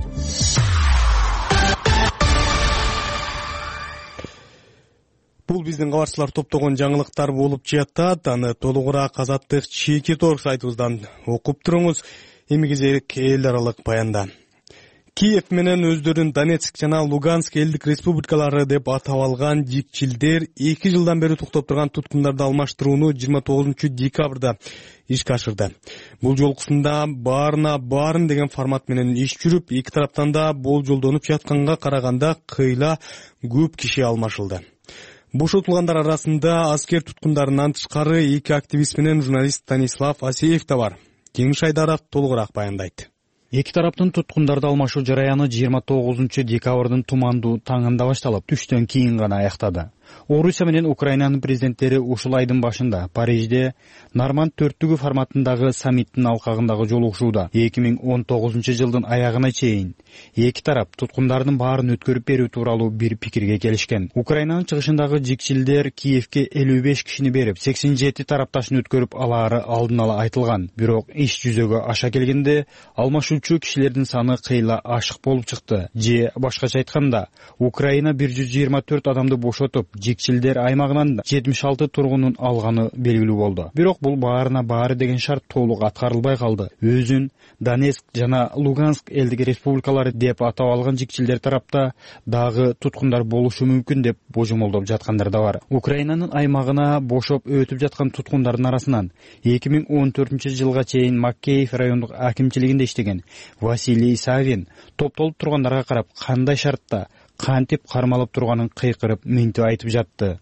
Бул биздин кабарчылар топтогон жаңылыктар болуп жатат. Аны толугураак Азаттык чеки торг сайтыбыздан окуп туруңуз. Эми кезек эл аралык баянда. Киев менен өздөрүн Донецк жана Луганск элдик республикалары деп атап алган дикчилдер 2 жылдан бери токтоп турган туткундарды алмаштырууну 29 декабрда ишке ашырды. Бул жолкусунда баарын деген формат менен иш жүрүп, эки тараптан да болжолдонуп жатканга караганда кыйла көп киши алмашылды. Бошотулгандар арасында аскер туткундарынан тышкары 2 активист менен журналист Станислав Асеев да бар. Кеңиш Айдаров толугураак баяндайт. Эки тараптын туткундарды алмашуу жараяны 29 декабрдын тумандуу таңында башталып, түштөн кийин гана аяктады. Орусия менен Украинанын президенттери ушул айдын башында Парижде Норманд төрттүгү форматындагы саммиттин алкагындагы жолугушууда 2019 жылдын аягына чейин эки тарап туткундардын баарын өткөрүп берүү тууралуу бир пикирге келишкен. Украинанын чыгышындагы жикчилдер Киевке 55 кишини берип, 87 тарапташын өткөрүп алаары алдын ала айтылган. Бирок иш жүзөгө аша келгенде алмашуучу кишилердин саны кыйла ашык болуп чыкты. Же башкача айтканда, Украина 124 адамды бошотуп, жикчилдер аймагынан 76 тургунун алганы белгилүү болду. Бирок бул баарына баары деген шарт толук аткарылбай калды. Өзүн Донецк жана Луганск элдик республикалары деп атап алган жикчилдер тарапта дагы туткундар болушу мүмкүн деп божомолдоп жаткандар да бар. Украинанын аймагына бошоп өтүп жаткан туткундардын арасынан 2014 жылга чейин Макеев райондук акимчилигинде иштеген Василий Савин топтолуп тургандарга карап кандай шартта, кантип кармалып турганын кыйкырып минтип айтып жатты.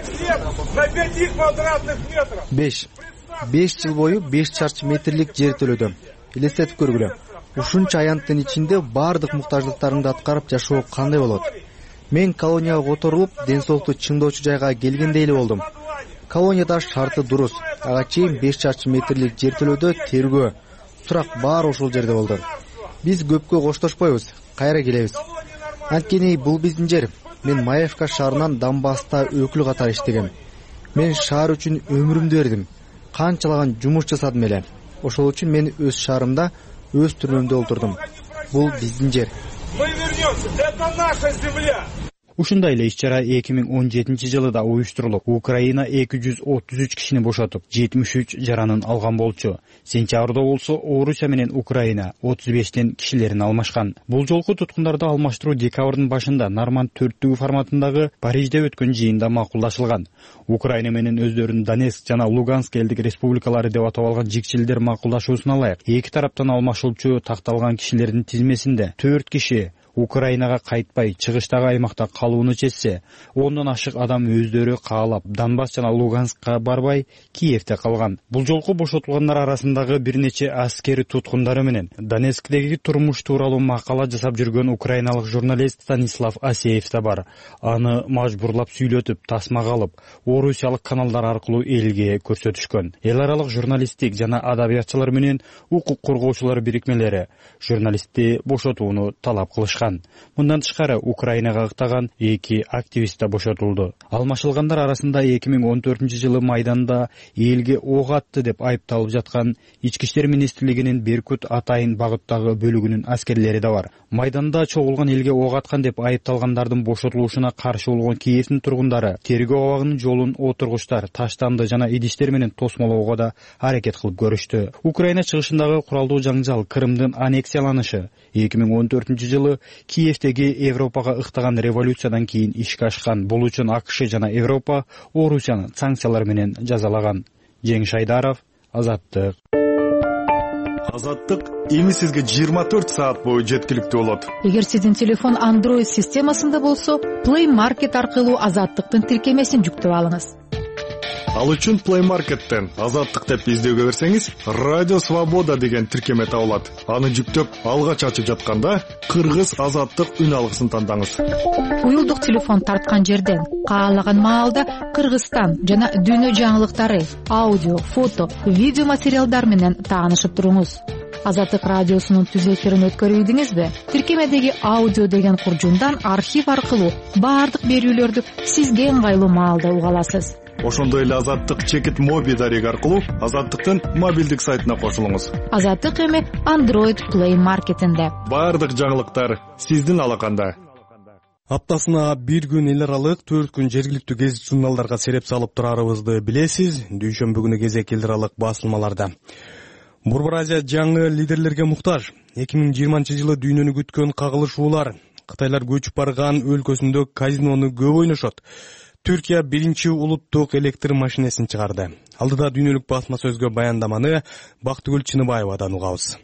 5 жыл бою 5 чарчы метрлик жер төлөдүм. Элестетип көргүлө. Ушунча аянттын ичинде баардык муктаждыктарымды аткарып жашоо кандай болот? Мен колонияга которулуп, ден соолукту чыңдоочу жайга келгендей эле болдум. Колонияда шарты дурус. Ага чейин 5 чарчы метрлик жер төлөөдө тергөө, турак баары ошол жерде болду. Биз көпкө коштошпойбуз, кайра келебиз. Анткени бул биздин жер. Мен Маевка шаарынан Донбасста өкүл катары иштегем. Мен шаар үчүн өмүрүмдү бердим. Канчалаган жумуш жасадым эле. Ошол үчүн мен өз шаарымда, өз түрмөмдө олтурдум. Бул биздин жер. Мы вернемся, это наша земля. Ушундай эле иш-чара 2017 жылы да уюштурулуп, Украина 233 кишини бошотуп, 73 жаранын алган болчу. Сентябрда болсо Орусия менен Украина 35тен кишилерин алмашкан. Бул жолку туткундарды алмаштыруу декабрдын башында Норманд төрттүгү форматындагы Парижде өткөн жыйында макулдашылган. Украина менен өздөрүн Донецк жана Луганск элдик республикалары деп атап алган жикчилдер макулдашуусуна ылайык эки тараптан алмашуучу такталган кишилердин тизмесинде 4 киши Украинага кайтпай чыгыштагы аймакта калууну чечсе, 10дон ашык адам өздөрү каалап Донбасс жана Луганскка барбай Киевде калган. Бул жолку бошотулгандар арасындагы бир нече аскери туткундары менен Донецктеги турмуш тууралуу макала жасап жүргөн украиналык журналист Станислав Асеев да бар. Аны мажбурлап сүйлөтүп, тасмага алып, орусиялык каналдар аркылуу элге көрсөтүшкөн. Эл аралык журналисттик жана адабиятчылар менен укук коргоочулар бирикмелери журналистти бошотууну талап кылышкан. Мындан тышкары Украинага ыктаган 2 активист да бошотулду. Алмашылгандар арасында 2014 жылы Майданда элге ок атты деп айыпталып жаткан Ички иштер министрлигинин Беркут Атайын багыттагы бөлүгүнүн аскерлери да бар. Майданда чогулган элге ок аткан деп айыпталгандардын бошотулушуна каршы болгон Киевдин тургундары тергөө абагынын жолун отургучтар, таштанды жана идиштер менен тосмолоого да аракет кылып көрүштү. Украина чыгышындагы куралдуу жаңжал, Крымдын аннексияланышы 2014 жылы Киевдеги Европага ыктаган революциядан кийин ишке ашкан. Бул үчүн АКШ жана Европа Орусияны санкциялар менен жазалаган. Жеңиш Айдаров, Азаттык. Азаттык эми сизге 24 саат бою жеткиликтүү болот. Эгер сиздин телефон Android системасында болсо, Play Market аркылуу Азаттыктын тиркемесин жүктөп алыңыз. Ал үчүн Play Market'тен Азаттык деп издөөгө берсеңиз, Радио Свобода деген тиркеме табылат. Аны жүктөп, алгач ачып жатканда Кыргыз Азаттык үн алгысын тандаңыз. Уюлдук телефон тарткан жерден каалаган маалда Кыргызстан жана дүйнө жаңылыктары, аудио, фото, видео материалдар менен таанышып туруңуз. Азаттык радиосунун түз эфирин өткөрүбүдүңүзбү? Тиркемедеги аудио деген куржундан архив аркылуу баардык берүүлөрдү сизге ыңгайлуу маалда уга аласыз. Ошондой эле Азаттык чекит моби дарек аркылуу Азаттыктын мобилдик сайтына кошулуңуз. Азаттык эми Android Play Market'инде. Баардык жаңылыктар сиздин алаканда. Аптасына бир күн эл аралык, 4 күн жергиликтүү гезит журналдарга сереп салып турарыбызды билесиз. Дүйшөмбү күнү кезек эл аралык басылмаларда. Борбор Азия жаңы лидерлерге муктаж. 2020 жылы дүйнөнү күткөн кагылышуулар. Кытайлар көчүп барган өлкөсүндө казинону көп ойношот. Түркия биринчи улуттук электр машинесин чыгарды. Алдыда дүйнөлүк басма сөзгө баяндаманы Бактыгүл Чыныбаевадан угабыз.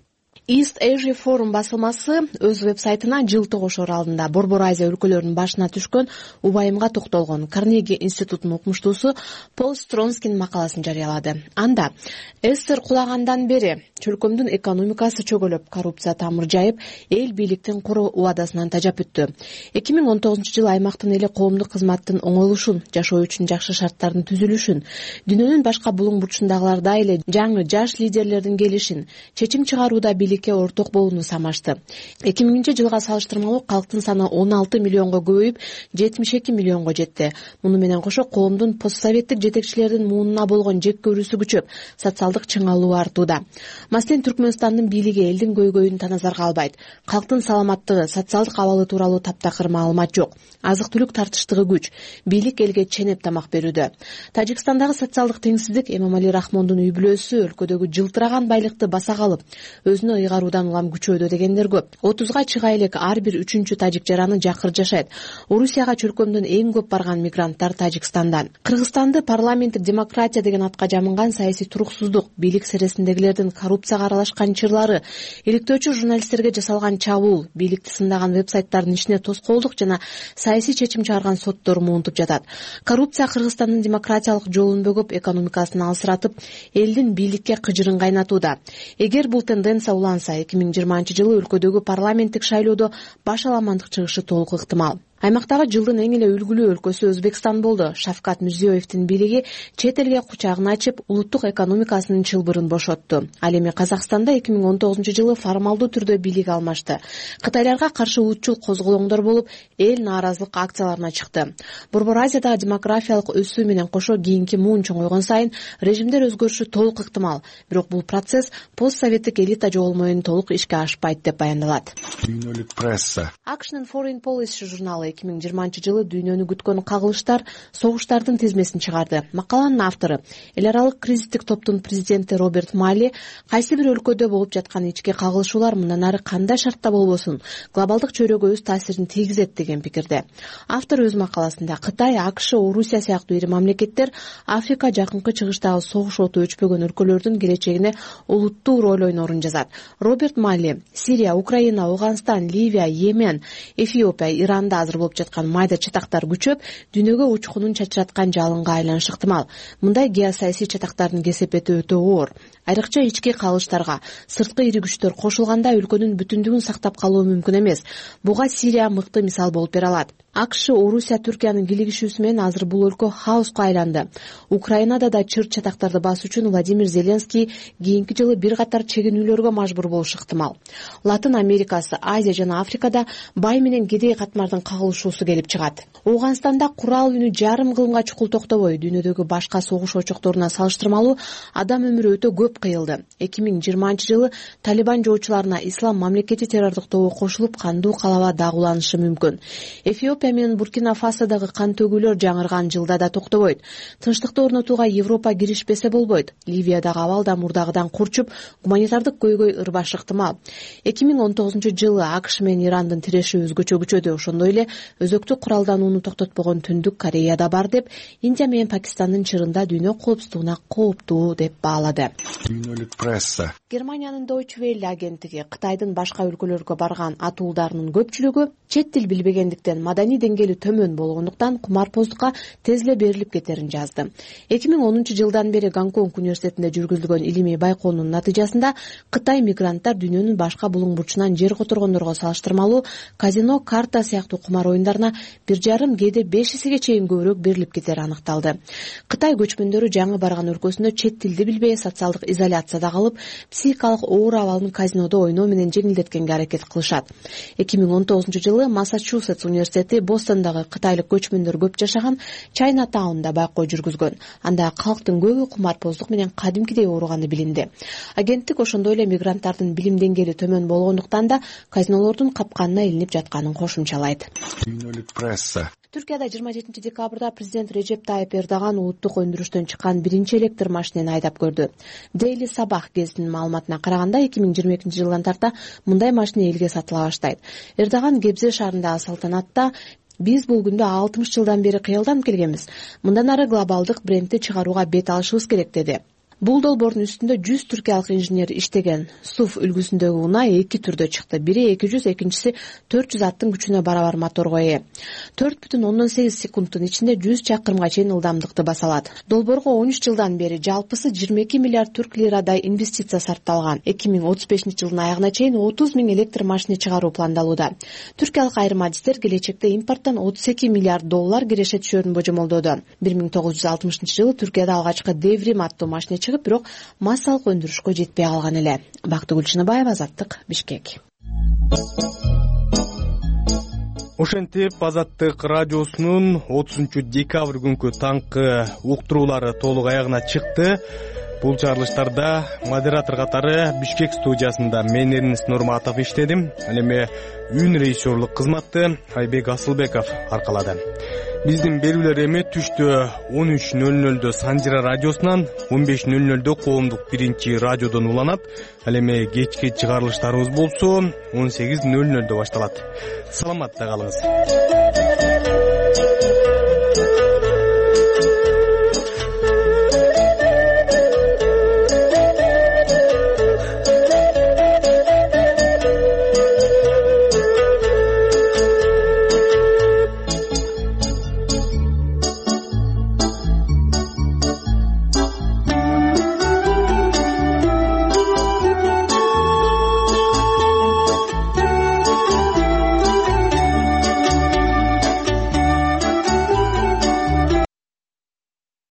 East Asia Forum басылмасы өз вебсайтына жылтык ошор алдында Борбор Азия өлкөлөрүнүн башына түшкөн убайымга токтолгон Карнеги институтунун окумуштуусу Пол Стронскинин макаласын жарыялады. Анда СССР кулагандан бери чөлкөмдүн экономикасы чөгөлөп, коррупция тамыр жайып, эл бийликтин куру убадасынан тажап өттү. 2019-жылы аймактын эли коомдук кызматтын оңойлушун, жашоо үчүн жакшы шарттардын түзүлүшүн, дүйнөнүн башка булуң бурчундагылардай эле жаңы жаш лидерлердин келишин, чечим чыгарууда бийликке орток болууну самашты. 2000-жылга салыштырмалуу калктын саны 16 миллионго көбөйүп, 72 миллионго жетти. Муну менен кошо коомдун постсоветтик жетекчилердин муунуна болгон жек көрүүсү күчөп, социалдык чыңалуу артууда. Маселен, Түркмөнстандын бийлиги элдин көйгөйүн таназарга албайт. Калктын саламаттыгы, социалдык абалы тууралуу таптакыр маалымат жок. Азык-түлүк тартыштыгы күч. Бийлик элге ченеп тамак берүүдө. Тажикстандагы социалдык теңсиздик Эмомали Рахмондун үй бүлөсү өлкөдөгү жылтыраган байлыкты баса калып, өзүнө ыйгаруудан улам күчөөдө дегендер көп. 30га чыга элек ар бир 3-чү тажик жараны жакыр жашайт. Орусияга чөлкөмдөн эң көп барган мигранттар Тажикстандан. Кыргызстанды парламенттик демократия деген атка жамынган саясий туруксуздук, бийлик сересиндегилердин коррупцияга аралашкан чырлары, иликтөөчү журналисттерге жасалган чабуул, бийликти сындаган вебсайттардын ишине тоскоолдук жана саясий чечим чыгарган соттор муунтуп жатат. Коррупция Кыргызстандын демократиялык жолун бөгөп, экономикасын алсыратып, элдин бийликке кыжырын кайнатууда. Эгер бул тенденция уланса, 2020-жылы өлкөдөгү парламенттик шайлоодо баш аламандык чыгышы толук ыктымал. Аймактагы жылдын эң эле үлгүлүү өлкөсү Өзбекстан болду. Шавкат Мирзиёевдин бийлиги чет элге кучагын ачып, улуттук экономикасынын чылбырын бошотту. Ал эми Казакстанда 2019-жылы формалдуу түрдө бийлик алмашты. Кытайларга каршы улутчул козголоңдор болуп, эл нааразылык акцияларына чыкты. Борбор Азиядагы демографиялык өсүү менен кошо кийинки муун чоңойгон сайын режимдер өзгөрүшү толук ыктымал. Бирок бул процесс постсоветтик элита жол менен толук ишке ашпайт деп баяндалат. Дүйнөлүк пресса. Action'ın Foreign Policy журналы 2020-жылы дүйнөнү күткөн кагылыштар, согуштардын тизмесин чыгарды. Макаланын автору, эл аралык кризистик топтун президенти Роберт Малли, кайсы бир өлкөдө болуп жаткан ички кагылышуулар мындан ары кандай шартта болбосун, глобалдык чөйрөгө өз таасирин тийгизет деген пикирде. Автор өз макаласында Кытай, АКШ, Орусия сыяктуу ири мамлекеттер Африка жакынкы чыгыштагы согуш оту өчпөгөн өлкөлөрдүн келечегине олуттуу роль ойнорун жазат. Роберт Малли Сирия, Украина, Ауганстан, Ливия, Йемен, Эфиопия, Иранда азыр болуп жаткан майда чатактар күчөп, дүйнөгө учкунун чачыраткан жалынга айланышы ыктымал. Мындай геосаясий чатактардын кесепети өтө оор. Айрыкча ички кагылыштарга сырткы ири күчтөр кошулганда өлкөнүн бүтүндүгүн сактап калуу мүмкүн эмес. Буга Сирия мыкты мисал болуп бере алат. АКШ, Орусия, Түркиянын килигишүүсү менен азыр бул өлкө хаоска айланды. Украинада да чыр чатактарды басуу үчүн Владимир Зеленский кийинки жылы бир катар чегинүүлөргө мажбур болушу ыктымал. Латын Америкасы, Азия жана Африкада бай менен кедей катмардын кагылышуусу келип чыгат. Ауганстанда курал үнү жарым кылымга чукул токтобой дүйнөдөгү башка согуш очокторуна салыштырмалуу адам өмүрү өтө көп кыйылды. 2020-жылы Талибан жоочуларына Ислам мамлекети террордук тобу кошулуп, кандуу калаба дагууланышы мүмкүн. Эфиопия менен Буркина Фасодагы кан төгүүлөр жаңырган жылда да токтобойт. Тынчтыкты орнотууга Европа киришпесе болбойт. Ливиядагы абал да мурдагыдан курчуп, гуманитардык көйгөй ырбашы ыктымал. 2019-жылы АКШ менен Ирандын тиреши өзгөчө күчөдү. Ошондой эле өзөктүк куралданууну токтотпогон Түндүк Кореяда бар деп, Индия менен Пакистандын чырында дүйнө коопсуздугуна кооптуу деп баалады. Дүйнөлүк пресса. Германиянын Deutsche Welle агенттиги Кытайдын башка өлкөлөргө барган атуулдарынын көпчүлүгү чет тил билбегендиктен маданий деңгээли төмөн болгондуктан кумарпоздукка тез эле берилип кетерин жазды. 2010-жылдан бери Гонконг университетинде жүргүзүлгөн илимий байкоонун натыйжасында Кытай мигранттар дүйнөнүн башка булуң бурчунан жер которгондорго салыштырмалуу казино, карта сыяктуу кумар оюндарына 1,5 кээде 5 эсеге чейин көбүрөөк берилип кетери аныкталды. Кытай көчмөндөрү жаңы барган өлкөсүндө чет тилди билбей, социалдык изоляцияда калып, психикалык оор абалын казинодо ойноо менен жеңилдеткенге аракет кылышат. 2019-жылы Массачусетс университети Бостондагы кытайлык көчмөндөр көп жашаган Чайнатаунда байкоо жүргүзгөн. Анда калктын көбү кумарпоздук менен кадимкидей ооруганы билинди. Агенттик ошондой эле мигранттардын билим деңгээли төмөн болгондуктан да казинолордун капканына илинип жатканын кошумчалайт. Дүйнөлүк пресса. Түркияда 27 декабрда президент Режеп Тайып Эрдоган улуттук өндүрүштөн чыккан биринчи электр машинени айдап көрдү. Daily Sabah гезитинин маалыматына караганда 2022-жылдан тарта мындай машина элге сатыла баштайт. Эрдоган Гебзе шаарындагы салтанатта биз бул күндө 60 жылдан бери кыялданып келгенбиз. Мындан ары глобалдык брендти чыгарууга бет алышыбыз керек деди. Бул долбоордун үстүндө 100 түркиялык инженер иштеген. СУФ үлгүсүндөгү унаа 2 түрдө чыкты. Бири 200, экинчиси 400 аттын күчүнө барабар моторго ээ. 4,8 секундтун ичинде 100 чакырымга чейин ылдамдыкты баса алат. Долбоорго 13 жылдан бери жалпысы 22 миллиард түрк лирадай инвестиция сарпталган. 2035-жылдын аягына чейин 30 000 электр машина чыгаруу пландалууда. Түркиялык айрым адистер келечекте импорттон 32 миллиард доллар киреше түшөрүн божомолдоду. 1960-жылы Түркияда алгачкы Devrim аттуу машина чыгып, бирок массалык өндүрүшкө жетпей калган эле. Бактыгүл Чыныбаева, Азаттык, Бишкек. Ошентип Азаттык радиосунун 30-декабрь күнкү таңкы уктуруулары толук аягына чыкты. Бул чыгарылыштарда модератор катары Бишкек студиясында мен Эрнис Нурматов иштедим. Ал эми үн режиссерлук кызматты Айбек Асылбеков аркалады. Биздин берүүлөр эми түштө 13:00 Санжира радиосунан, 15:00 коомдук биринчи радиодон уланат. Ал эми кечки чыгарылыштарыбыз болсо 18:00 башталат. Саламатта калыңыз.